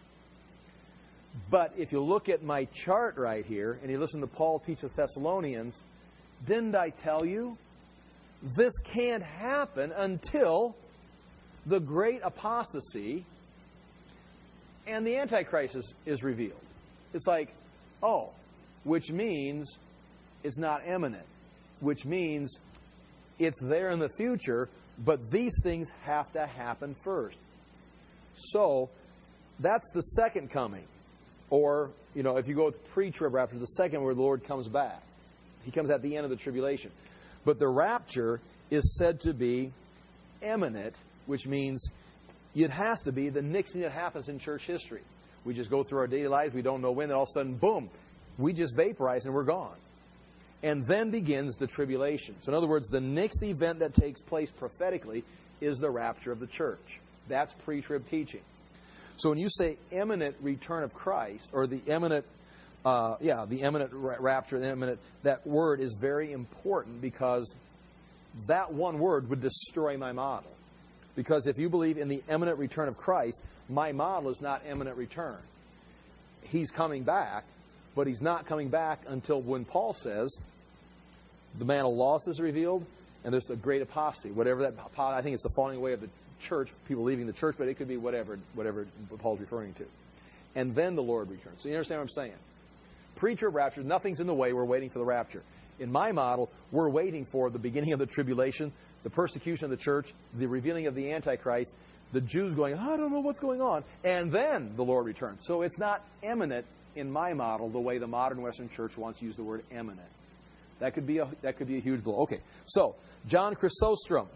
But if you look at my chart right here, and you listen to Paul teach the Thessalonians, didn't I tell you? This can't happen until the great apostasy and the Antichrist is revealed. It's like, oh, which means it's not imminent, which means it's there in the future, but these things have to happen first. So, that's the second coming. Or, if you go with pre-trib rapture, the second where the Lord comes back. He comes at the end of the tribulation. But the rapture is said to be imminent, which means it has to be the next thing that happens in church history. We just go through our daily lives, we don't know when, and all of a sudden, boom, we just vaporize and we're gone. And then begins the tribulation. So in other words, the next event that takes place prophetically is the rapture of the church. That's pre-trib teaching. So when you say imminent return of Christ, or the imminent rapture, the imminent, that word is very important because that one word would destroy my model. Because if you believe in the imminent return of Christ, my model is not imminent return. He's coming back, but He's not coming back until when Paul says the man of loss is revealed and there's a great apostasy. Whatever that, I think it's the falling away of the church, people leaving the church, but it could be whatever Paul's referring to. And then the Lord returns. So you understand what I'm saying? Pre-trib rapture, nothing's in the way. We're waiting for the rapture. In my model, we're waiting for the beginning of the tribulation, the persecution of the church, the revealing of the Antichrist, the Jews going, I don't know what's going on, and then the Lord returns. So it's not imminent in my model the way the modern Western church wants to use the word imminent. That could be a huge blow. Okay, so John Chrysostom,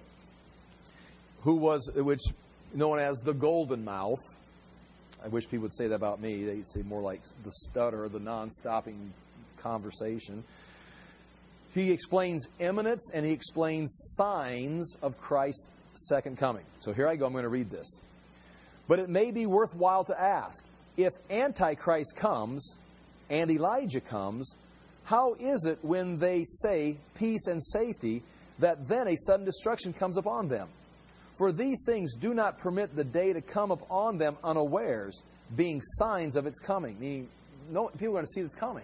which known as the Golden Mouth. I wish people would say that about me. They'd say more like the stutter, the non-stopping conversation. He explains imminence and he explains signs of Christ's second coming. So here I go. I'm going to read this. But it may be worthwhile to ask, if Antichrist comes and Elijah comes, how is it when they say peace and safety that then a sudden destruction comes upon them? For these things do not permit the day to come upon them unawares, being signs of its coming. Meaning, people are going to see it's coming.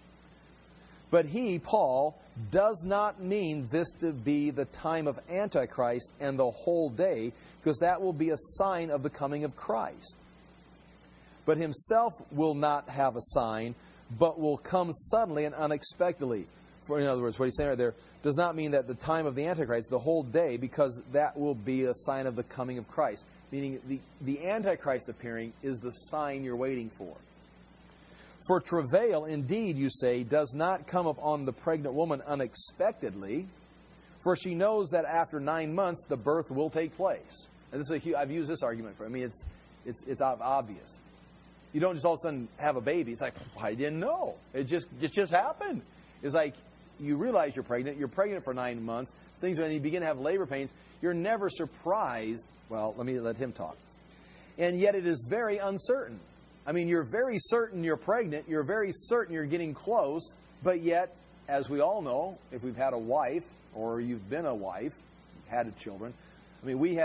But he, Paul, does not mean this to be the time of Antichrist and the whole day, because that will be a sign of the coming of Christ. But himself will not have a sign, but will come suddenly and unexpectedly. In other words, what he's saying right there does not mean that the time of the Antichrist, the whole day, because that will be a sign of the coming of Christ. Meaning the Antichrist appearing is the sign you're waiting for. For travail, indeed, you say, does not come upon the pregnant woman unexpectedly, for she knows that after 9 months the birth will take place. And this is I've used this argument for. I mean, it's obvious. You don't just all of a sudden have a baby. It's like, I didn't know. It just happened. It's like you realize you're pregnant. You're pregnant for 9 months. When you begin to have labor pains, you're never surprised. Well, let him talk. And yet it is very uncertain. I mean, you're very certain you're pregnant. You're very certain you're getting close. But yet, as we all know, if we've had a wife or you've been a wife, had children. I mean, we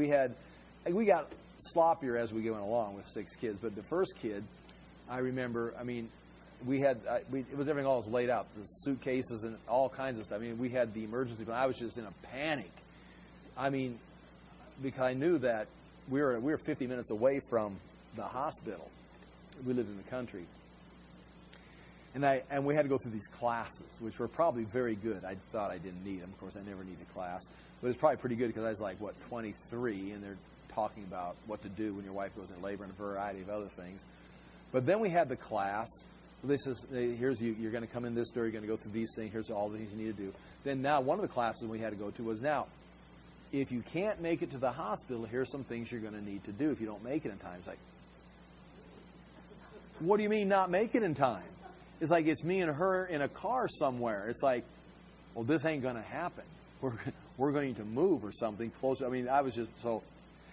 got sloppier as we went along with 6 kids. But the first kid, I remember, it was everything all was laid out, the suitcases and all kinds of stuff. I mean, we had the emergency, but I was just in a panic. I mean, because I knew that we were 50 minutes away from the hospital. We lived in the country. And we had to go through these classes, which were probably very good. I thought I didn't need them. Of course, I never needed a class. But it was probably pretty good because I was like, 23, and they're talking about what to do when your wife goes in labor and a variety of other things. But then we had the class. This is, you're going to come in this door, you're going to go through these things, here's all the things you need to do. Then now, one of the classes we had to go to was, now, if you can't make it to the hospital, here's some things you're going to need to do if you don't make it in time. It's like, what do you mean not make it in time? It's like it's me and her in a car somewhere. It's like, well, this ain't going to happen. We're going to move or something closer. I mean, I was just so...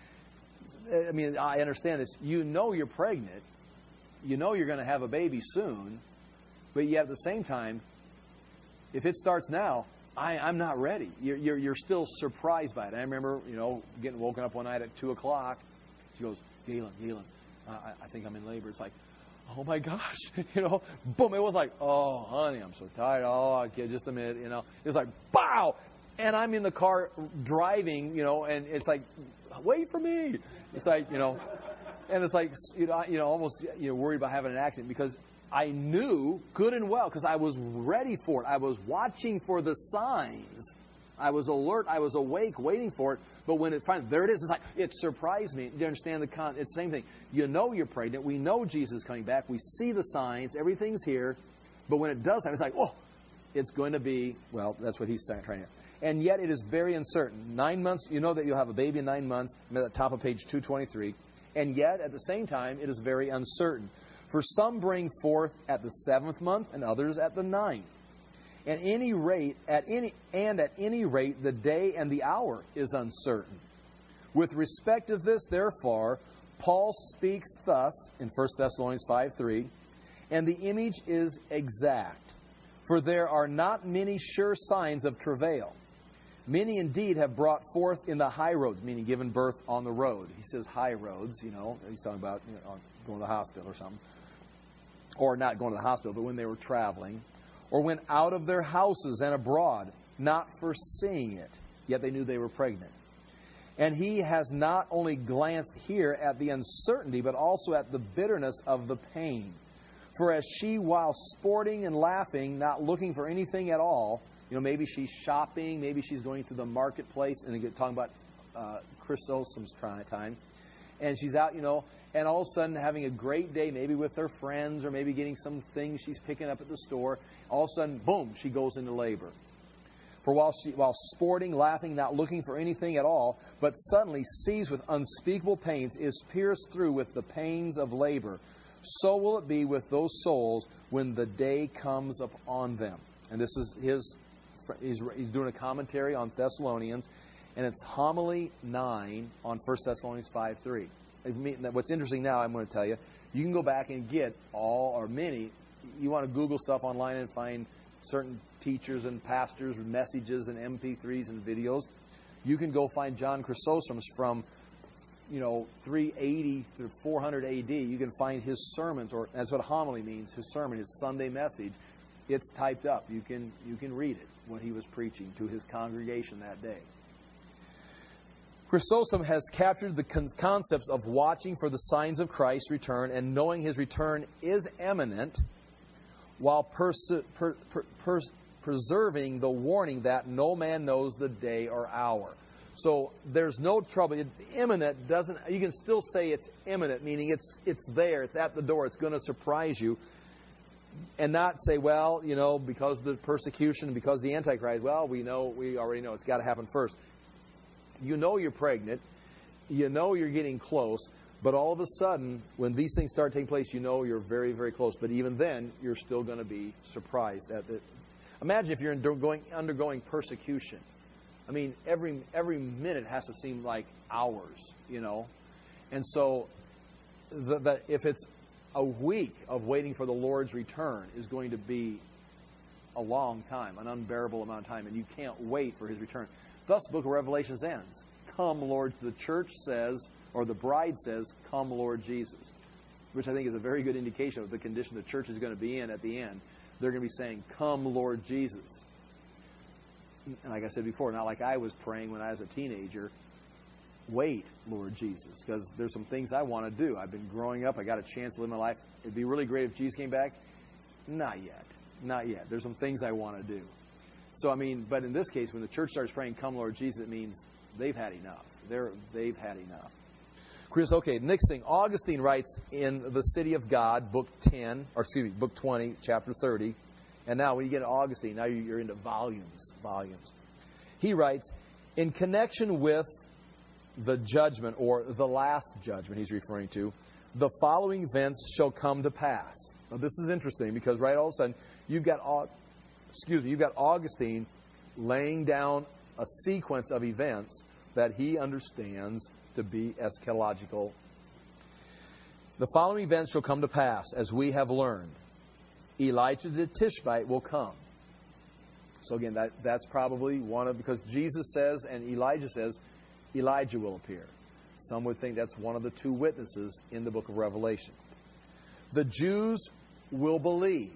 I mean, I understand this. You know you're pregnant. You know you're going to have a baby soon. But yet at the same time, if it starts now, I'm not ready. You're still surprised by it. I remember, getting woken up one night at 2 o'clock. She goes, Galen, I think I'm in labor. It's like, oh my gosh, boom. It was like, oh, honey, I'm so tired. Oh, okay, just a minute, It's like, bow. And I'm in the car driving, and it's like, wait for me. It's like, and it's like, almost worried about having an accident because I knew good and well because I was ready for it. I was watching for the signs. I was alert. I was awake, waiting for it. But when it finally, there it is, it's like, it surprised me. You understand it's the same thing. You know you're pregnant. We know Jesus is coming back. We see the signs. Everything's here. But when it does happen, it's like, oh, it's going to be, well, that's what he's trying to. And yet it is very uncertain. 9 months, you know that you'll have a baby in 9 months. I'm at the top of page 223. And yet, at the same time, it is very uncertain. For some bring forth at the 7th month, and others at the 9th. At any rate, the day and the hour is uncertain. With respect to this, therefore, Paul speaks thus in 1 Thessalonians 5:3, and the image is exact. For there are not many sure signs of travail. Many indeed have brought forth in the high roads, meaning given birth on the road. He says high roads, he's talking about going to the hospital or something. Or not going to the hospital, but when they were traveling. Or went out of their houses and abroad, not foreseeing it. Yet they knew they were pregnant. And he has not only glanced here at the uncertainty, but also at the bitterness of the pain. For as she, while sporting and laughing, not looking for anything at all, maybe she's shopping, maybe she's going to the marketplace, and they're talking about Chrysostom's time, and she's out, and all of a sudden having a great day, maybe with her friends, or maybe getting some things she's picking up at the store. All of a sudden, boom, she goes into labor. For while sporting, laughing, not looking for anything at all, but suddenly seized with unspeakable pains, is pierced through with the pains of labor. So will it be with those souls when the day comes upon them. And this is he's doing a commentary on Thessalonians, and it's homily 9 on 1 Thessalonians 5:3. What's interesting now, I'm going to tell you, you can go back and get all or many. You want to Google stuff online and find certain teachers and pastors' messages and MP3s and videos. You can go find John Chrysostom's from 380 to 400 AD. You can find his sermons, or that's what homily means, his sermon, his Sunday message. It's typed up. You can read it, what he was preaching to his congregation that day. Chrysostom has captured the concepts of watching for the signs of Christ's return and knowing his return is imminent, while preserving the warning that no man knows the day or hour. So there's no trouble. Imminent doesn't. You can still say it's imminent, meaning it's there, it's at the door, it's going to surprise you, and not say, well, because of the persecution, because of the Antichrist. Well, we already know it's got to happen first. You're pregnant. You're getting close. But all of a sudden, when these things start taking place, you're very, very close. But even then, you're still going to be surprised at it. Imagine if you're undergoing persecution. I mean, every minute has to seem like hours, And so, if it's a week of waiting for the Lord's return is going to be a long time, an unbearable amount of time, and you can't wait for His return. Thus, the book of Revelation ends. Come, Lord, the church says, or the bride says, come, Lord Jesus. Which I think is a very good indication of the condition the church is going to be in at the end. They're going to be saying, come, Lord Jesus. And like I said before, not like I was praying when I was a teenager, wait, Lord Jesus, because there's some things I want to do. I've been growing up. I got a chance to live my life. It'd be really great if Jesus came back. Not yet. Not yet. There's some things I want to do. So, but in this case, when the church starts praying, come, Lord Jesus, it means they've had enough. They've had enough. Okay, next thing. Augustine writes in The City of God, book 20, chapter 30. And now when you get to Augustine, now you're into volumes. He writes, in connection with the judgment, or the last judgment he's referring to, the following events shall come to pass. Now, this is interesting because all of a sudden you've got Augustine laying down a sequence of events that he understands to be eschatological. The following events shall come to pass, as we have learned. Elijah the Tishbite will come. So again, that's probably because Jesus says and Elijah says, Elijah will appear. Some would think that's one of the two witnesses in the book of Revelation. The Jews will believe.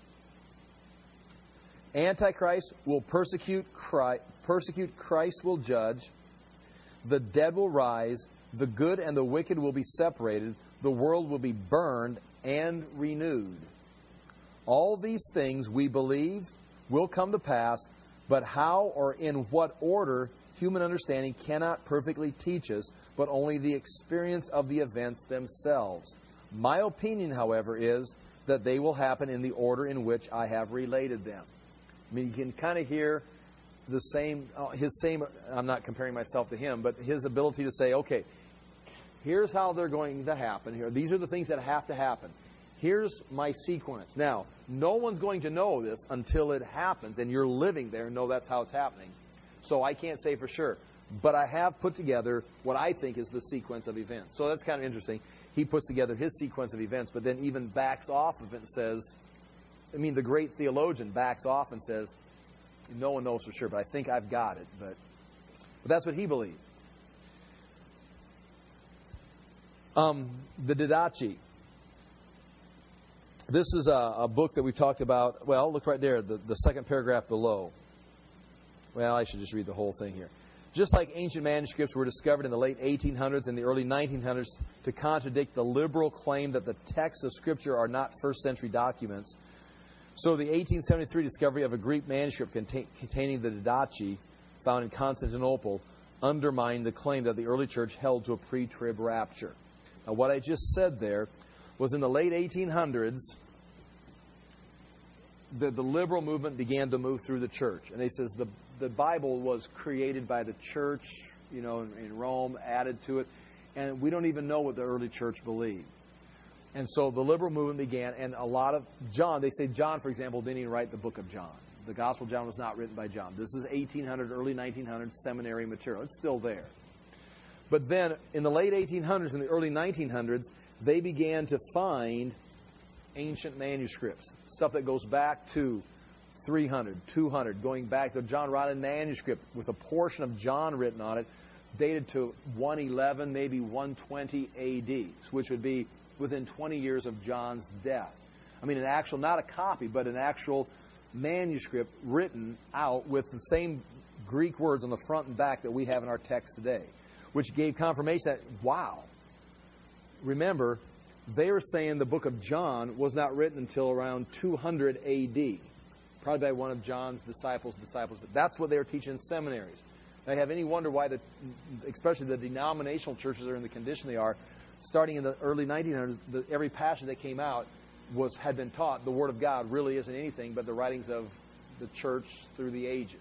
Antichrist will persecute Christ will judge. The dead will rise. The good and the wicked will be separated. The world will be burned and renewed. All these things we believe will come to pass, but how or in what order human understanding cannot perfectly teach us, but only the experience of the events themselves. My opinion, however, is that they will happen in the order in which I have related them. I mean, you can kind of hear I'm not comparing myself to him, but his ability to say, okay, here's how they're going to happen here. These are the things that have to happen. Here's my sequence. Now, no one's going to know this until it happens, and you're living there and know that's how it's happening. So I can't say for sure. But I have put together what I think is the sequence of events. So that's kind of interesting. He puts together his sequence of events, but then even backs off of it and says, the great theologian backs off and says, no one knows for sure, but I think I've got it. But that's what he believed. The Didache. This is a book that we talked about. Well, look right there, the second paragraph below. Well, I should just read the whole thing here. Just like ancient manuscripts were discovered in the late 1800s and the early 1900s to contradict the liberal claim that the texts of Scripture are not first-century documents, so the 1873 discovery of a Greek manuscript containing the Didache, found in Constantinople, undermined the claim that the early church held to a pre-trib rapture. Now, what I just said there was in the late 1800s, the liberal movement began to move through the church. And he says the Bible was created by the church, in Rome, added to it. And we don't even know what the early church believed. And so the liberal movement began, and a lot of they say John, for example, didn't even write the book of John. The Gospel of John was not written by John. This is 1800, early 1900s seminary material. It's still there. But then in the late 1800s and the early 1900s, they began to find ancient manuscripts, stuff that goes back to 300, 200, going back to John Rodden manuscript with a portion of John written on it, dated to 111, maybe 120 A.D., which would be within 20 years of John's death. An actual, not a copy, but an actual manuscript written out with the same Greek words on the front and back that we have in our text today, which gave confirmation that, wow. Remember, they were saying the book of John was not written until around 200 A.D., probably by one of John's disciples. That's what they were teaching in seminaries. They have any wonder why, especially the denominational churches are in the condition they are. Starting in the early 1900s, every passage that came out had been taught the Word of God really isn't anything but the writings of the church through the ages.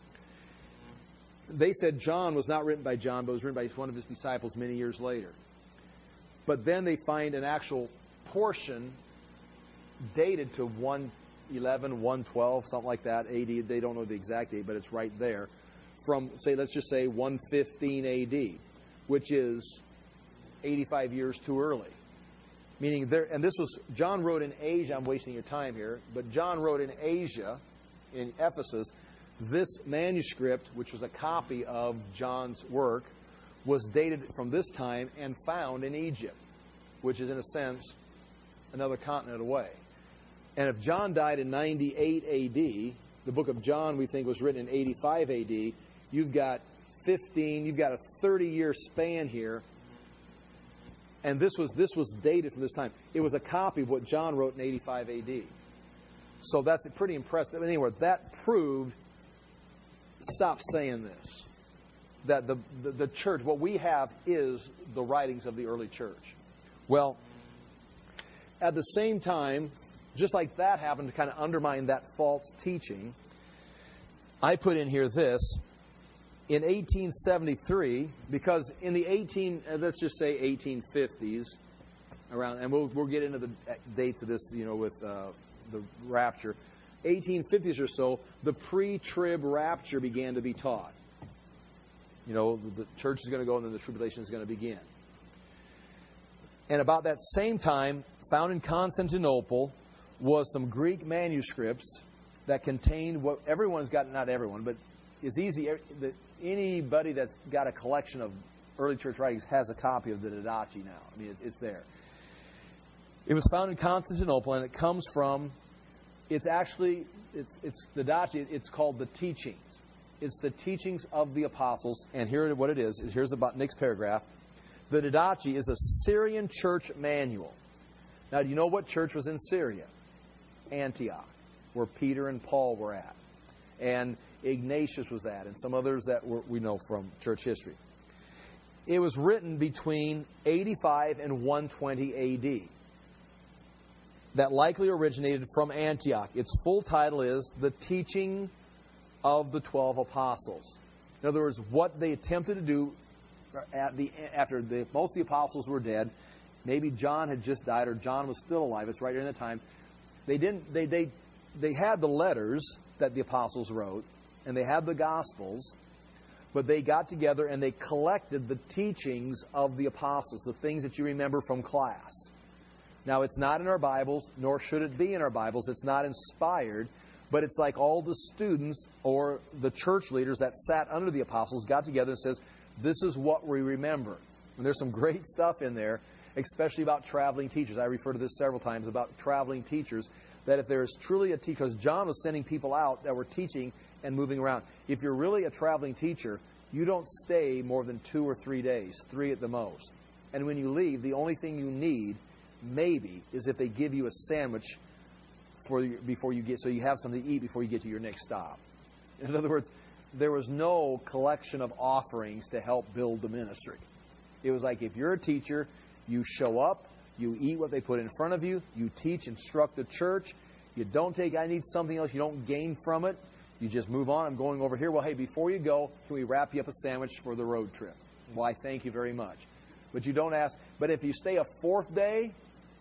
They said John was not written by John, but was written by one of his disciples many years later. But then they find an actual portion dated to 111, 112, something like that, AD. They don't know the exact date, but it's right there. From, let's just say 115 AD, which is 85 years too early. Meaning and this was, John wrote in Asia, I'm wasting your time here, but John wrote in Asia, in Ephesus, this manuscript, which was a copy of John's work, was dated from this time and found in Egypt, which is in a sense another continent away. And if John died in 98 AD, the book of John we think was written in 85 AD, you've got a 30-year span here. And this was dated from this time. It was a copy of what John wrote in 85 AD. So that's pretty impressive. Anyway, that proved, stop saying this, that the church, what we have is the writings of the early church. Well, at the same time, just like that happened to kind of undermine that false teaching, I put in here this. In 1873, because in the let's just say 1850s, around, and we'll get into the dates of this, with the rapture. 1850s or so, the pre-trib rapture began to be taught. The church is going to go, and then the tribulation is going to begin. And about that same time, found in Constantinople, was some Greek manuscripts that contained what everyone's got, not everyone, but it's easy. Anybody that's got a collection of early church writings has a copy of the Didache now. I mean, it's there. It was found in Constantinople, and it comes from, it's Didache, it's called the Teachings. It's the Teachings of the Apostles, and here what it is. Here's the next paragraph. The Didache is a Syrian church manual. Now, do you know what church was in Syria? Antioch, where Peter and Paul were at, and Ignatius was at, and some others that we know from church history. It was written between 85 and 120 A.D. That likely originated from Antioch. Its full title is The Teaching of the 12 Apostles. In other words, what they attempted to do after most of the apostles were dead. Maybe John had just died, or John was still alive. It's right during that time. They had the letters that the apostles wrote, and they had the Gospels, but they got together and they collected the teachings of the apostles, the things that you remember from class. Now, it's not in our Bibles, nor should it be in our Bibles. It's not inspired, but it's like all the students or the church leaders that sat under the apostles got together and says, this is what we remember. And there's some great stuff in there, especially about traveling teachers. I refer to this several times about traveling teachers, that if there is truly a teacher, because John was sending people out that were teaching and moving around. If you're really a traveling teacher, you don't stay more than 2 or 3 days, 3 at the most. And when you leave, the only thing you need, maybe, is if they give you a sandwich before you get, so you have something to eat before you get to your next stop. In other words, there was no collection of offerings to help build the ministry. It was like, if you're a teacher, you show up, you eat what they put in front of you, you teach, instruct the church. You don't take, I need something else, you don't gain from it. You just move on. I'm going over here. Well, hey, before you go, can we wrap you up a sandwich for the road trip? Why, thank you very much. But you don't ask. But if you stay a 4th day,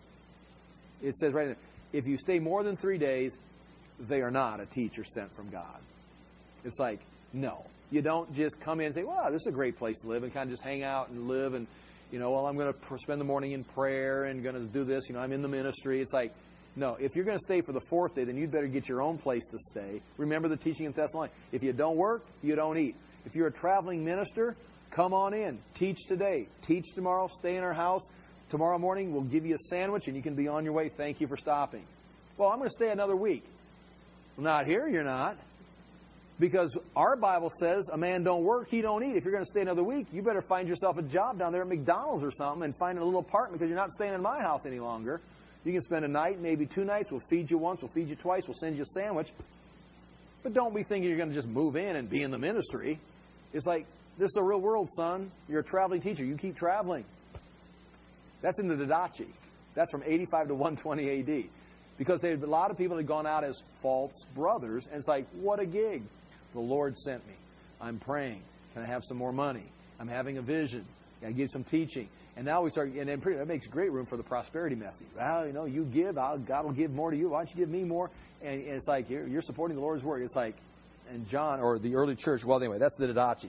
it says right in there, if you stay more than 3 days, they are not a teacher sent from God. It's like, no. You don't just come in and say, wow, this is a great place to live, and kind of just hang out and live, and, well, I'm going to spend the morning in prayer and going to do this. I'm in the ministry. It's like, no, if you're going to stay for the 4th day, then you'd better get your own place to stay. Remember the teaching in Thessalonica. If you don't work, you don't eat. If you're a traveling minister, come on in. Teach today. Teach tomorrow. Stay in our house. Tomorrow morning, we'll give you a sandwich, and you can be on your way. Thank you for stopping. Well, I'm going to stay another week. Well, not here, you're not. Because our Bible says a man don't work, he don't eat. If you're going to stay another week, you better find yourself a job down there at McDonald's or something and find a little apartment, because you're not staying in my house any longer. You can spend a night, maybe 2 nights. We'll feed you once, we'll feed you twice, we'll send you a sandwich. But don't be thinking you're going to just move in and be in the ministry. It's like, this is a real world, son. You're a traveling teacher. You keep traveling. That's in the Didache. That's from 85 to 120 A.D. Because a lot of people had gone out as false brothers, and it's like, what a gig. The Lord sent me. I'm praying. Can I have some more money? I'm having a vision. Can I give some teaching? And now we start, and then that makes great room for the prosperity message. Well, you give, God will give more to you. Why don't you give me more? And it's like, you're supporting the Lord's word. It's like, and John, or the early church, well, anyway, that's the Didache.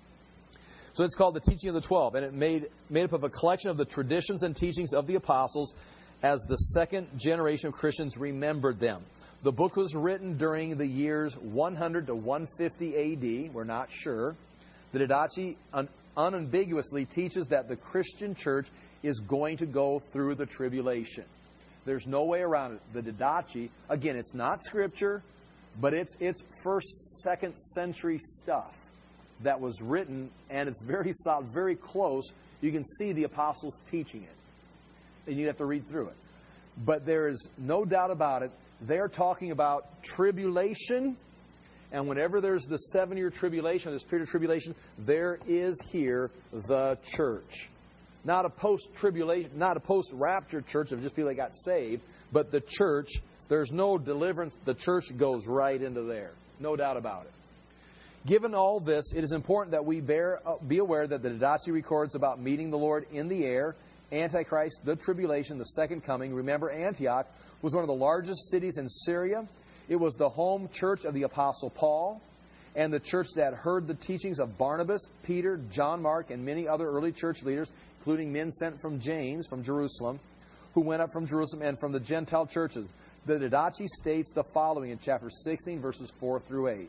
So it's called the Teaching of the 12, and it made up of a collection of the traditions and teachings of the apostles as the second generation of Christians remembered them. The book was written during the years 100 to 150 A.D. We're not sure. The Didache unambiguously teaches that the Christian church is going to go through the tribulation. There's no way around it. The Didache, again, it's not Scripture, but it's 1st, 2nd century stuff that was written, and it's very solid, very close. You can see the apostles teaching it, and you have to read through it. But there is no doubt about it. They're talking about tribulation, and whenever there's the 7-year tribulation, this period of tribulation, there is here the church. Not a post-tribulation, not a post-rapture church of just people that got saved, but the church. There's no deliverance. The church goes right into there. No doubt about it. Given all this, it is important that we be aware that the Didache records about meeting the Lord in the air Antichrist, the tribulation, the second coming. Remember, Antioch was one of the largest cities in Syria. It was the home church of the Apostle Paul, and the church that heard the teachings of Barnabas, Peter, John Mark, and many other early church leaders, including men sent from James from Jerusalem, who went up from Jerusalem and from the Gentile churches. The Didache states the following in chapter 16, verses 4 through 8.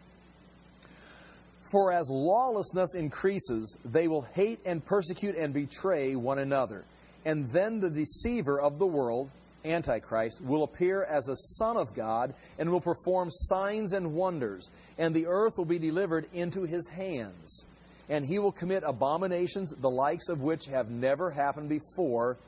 For as lawlessness increases, they will hate and persecute and betray one another. And then the deceiver of the world, Antichrist, will appear as a son of God and will perform signs and wonders. And the earth will be delivered into his hands. And he will commit abominations, the likes of which have never happened before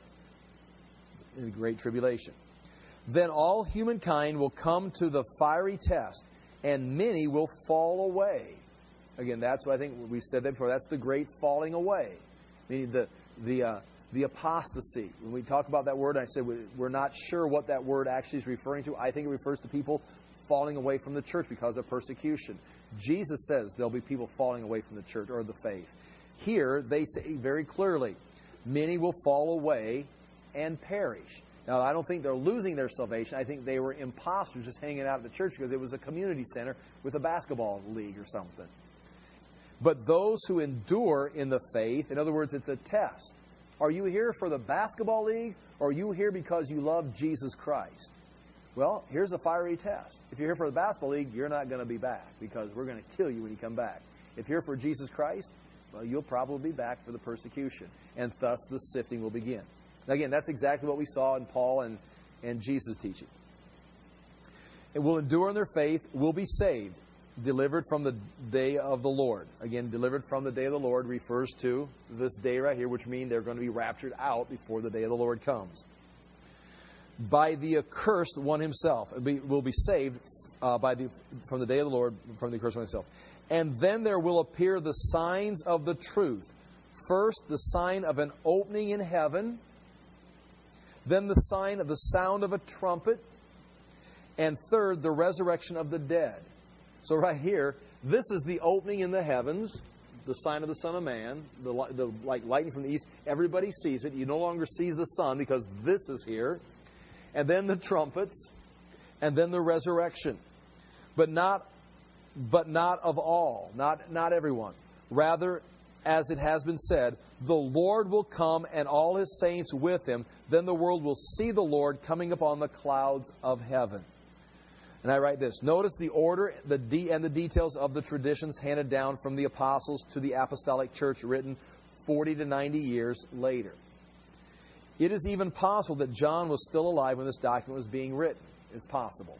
in the Great Tribulation. Then all humankind will come to the fiery test, and many will fall away. Again, that's what I think we said that before. That's the great falling away, meaning the apostasy. When we talk about that word, I said we're not sure what that word actually is referring to. I think it refers to people falling away from the church because of persecution. Jesus says there'll be people falling away from the church or the faith. Here, they say very clearly, many will fall away and perish. Now, I don't think they're losing their salvation. I think they were imposters just hanging out at the church because it was a community center with a basketball league or something. But those who endure in the faith, in other words, it's a test. Are you here for the basketball league, or are you here because you love Jesus Christ? Well, here's a fiery test. If you're here for the basketball league, you're not going to be back because we're going to kill you when you come back. If you're here for Jesus Christ, well, you'll probably be back for the persecution, and thus the sifting will begin. Now, again, that's exactly what we saw in Paul and Jesus' teaching. And will endure in their faith, will be saved, delivered from the day of the Lord. Again, delivered from the day of the Lord refers to this day right here, which means they're going to be raptured out before the day of the Lord comes. By the accursed one himself. Will be saved from the day of the Lord, from the accursed one himself. And then there will appear the signs of the truth. First, the sign of an opening in heaven. Then the sign of the sound of a trumpet. And third, the resurrection of the dead. So right here, this is the opening in the heavens, the sign of the Son of Man, like lightning from the east. Everybody sees it. You no longer see the sun because this is here. And then the trumpets, and then the resurrection. But not of all, not everyone. Rather, as it has been said, the Lord will come and all his saints with him. Then the world will see the Lord coming upon the clouds of heaven. And I write this. Notice the order and the details of the traditions handed down from the apostles to the apostolic church written 40 to 90 years later. It is even possible that John was still alive when this document was being written. It's possible.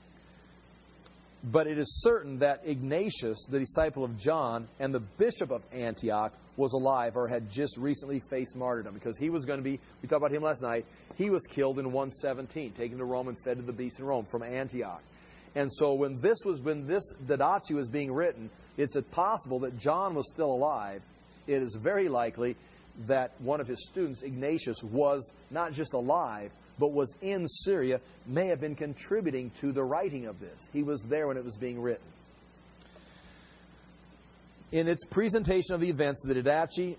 But it is certain that Ignatius, the disciple of John, and the bishop of Antioch was alive or had just recently faced martyrdom. Because he was going to be, we talked about him last night, he was killed in 117, taken to Rome and fed to the beasts in Rome from Antioch. And so when this Didache was being written, it's possible that John was still alive. It is very likely that one of his students, Ignatius, was not just alive, but was in Syria, may have been contributing to the writing of this. He was there when it was being written. In its presentation of the events, the Didache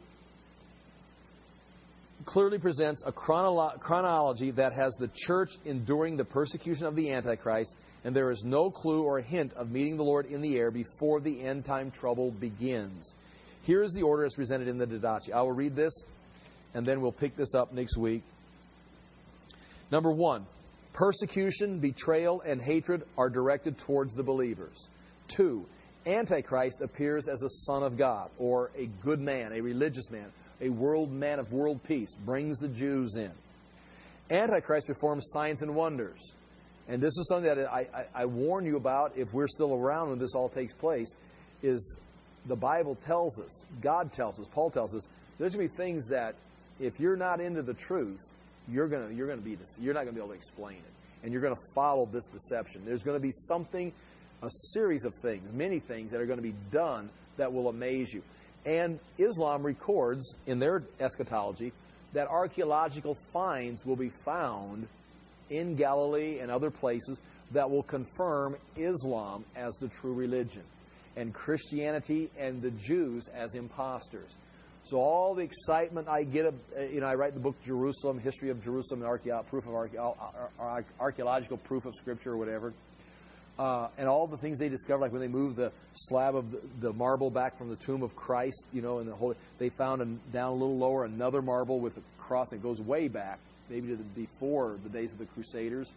clearly presents a chronology that has the church enduring the persecution of the Antichrist, and there is no clue or hint of meeting the Lord in the air before the end-time trouble begins. Here is the order as presented in the Didache. I will read this, and then we'll pick this up next week. Number 1, persecution, betrayal, and hatred are directed towards the believers. 2, Antichrist appears as a son of God, or a good man, a religious man, a man of world peace, brings the Jews in. Antichrist performs signs and wonders. And this is something that I warn you about if we're still around when this all takes place, is the Bible tells us, God tells us, Paul tells us, there's going to be things that if you're not into the truth, you're not going to be able to explain it. And you're going to follow this deception. There's going to be something, a series of things, many things that are going to be done that will amaze you. And Islam records in their eschatology that archaeological finds will be found in Galilee and other places that will confirm Islam as the true religion and Christianity and the Jews as imposters. So all the excitement I get, I write the book Jerusalem, History of Jerusalem, archaeological proof of Scripture or whatever. And all the things they discovered, like when they moved the slab of the marble back from the tomb of Christ, they found down a little lower another marble with a cross that goes way back, maybe to before the days of the Crusaders.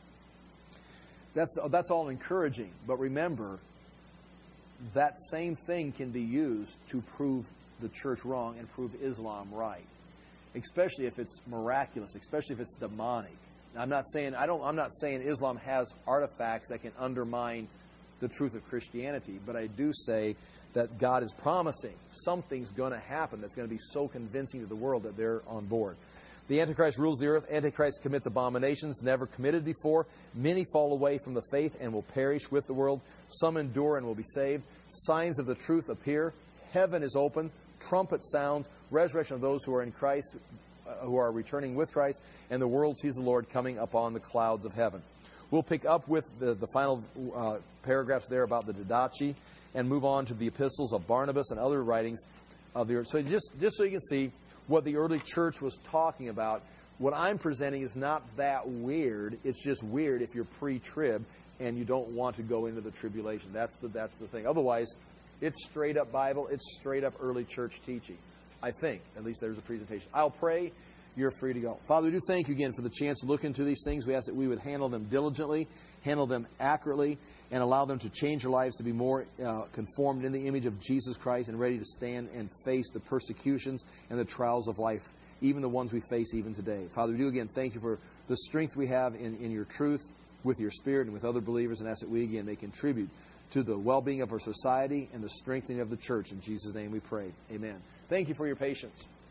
That's all encouraging. But remember, that same thing can be used to prove the church wrong and prove Islam right, especially if it's miraculous, especially if it's demonic. Now, I'm not saying Islam has artifacts that can undermine the truth of Christianity, but I do say that God is promising something's going to happen that's going to be so convincing to the world that they're on board. The Antichrist rules the earth. Antichrist commits abominations never committed before. Many fall away from the faith and will perish with the world. Some endure and will be saved. Signs of the truth appear. Heaven is open. Trumpet sounds. Resurrection of those who are in Christ, who are returning with Christ. And the world sees the Lord coming upon the clouds of heaven. We'll pick up with the final paragraphs there about the Didache and move on to the epistles of Barnabas and other writings of the earth. So just so you can see what the early church was talking about, what I'm presenting is not that weird. It's just weird if you're pre-trib and you don't want to go into the tribulation. That's the thing. Otherwise, it's straight up Bible. It's straight up early church teaching. I think. At least there's a presentation. I'll pray. You're free to go. Father, we do thank you again for the chance to look into these things. We ask that we would handle them diligently, handle them accurately, and allow them to change our lives to be more conformed in the image of Jesus Christ and ready to stand and face the persecutions and the trials of life, even the ones we face even today. Father, we do again thank you for the strength we have in your truth, with your Spirit and with other believers, and ask that we again may contribute to the well-being of our society and the strengthening of the church. In Jesus' name we pray. Amen. Thank you for your patience.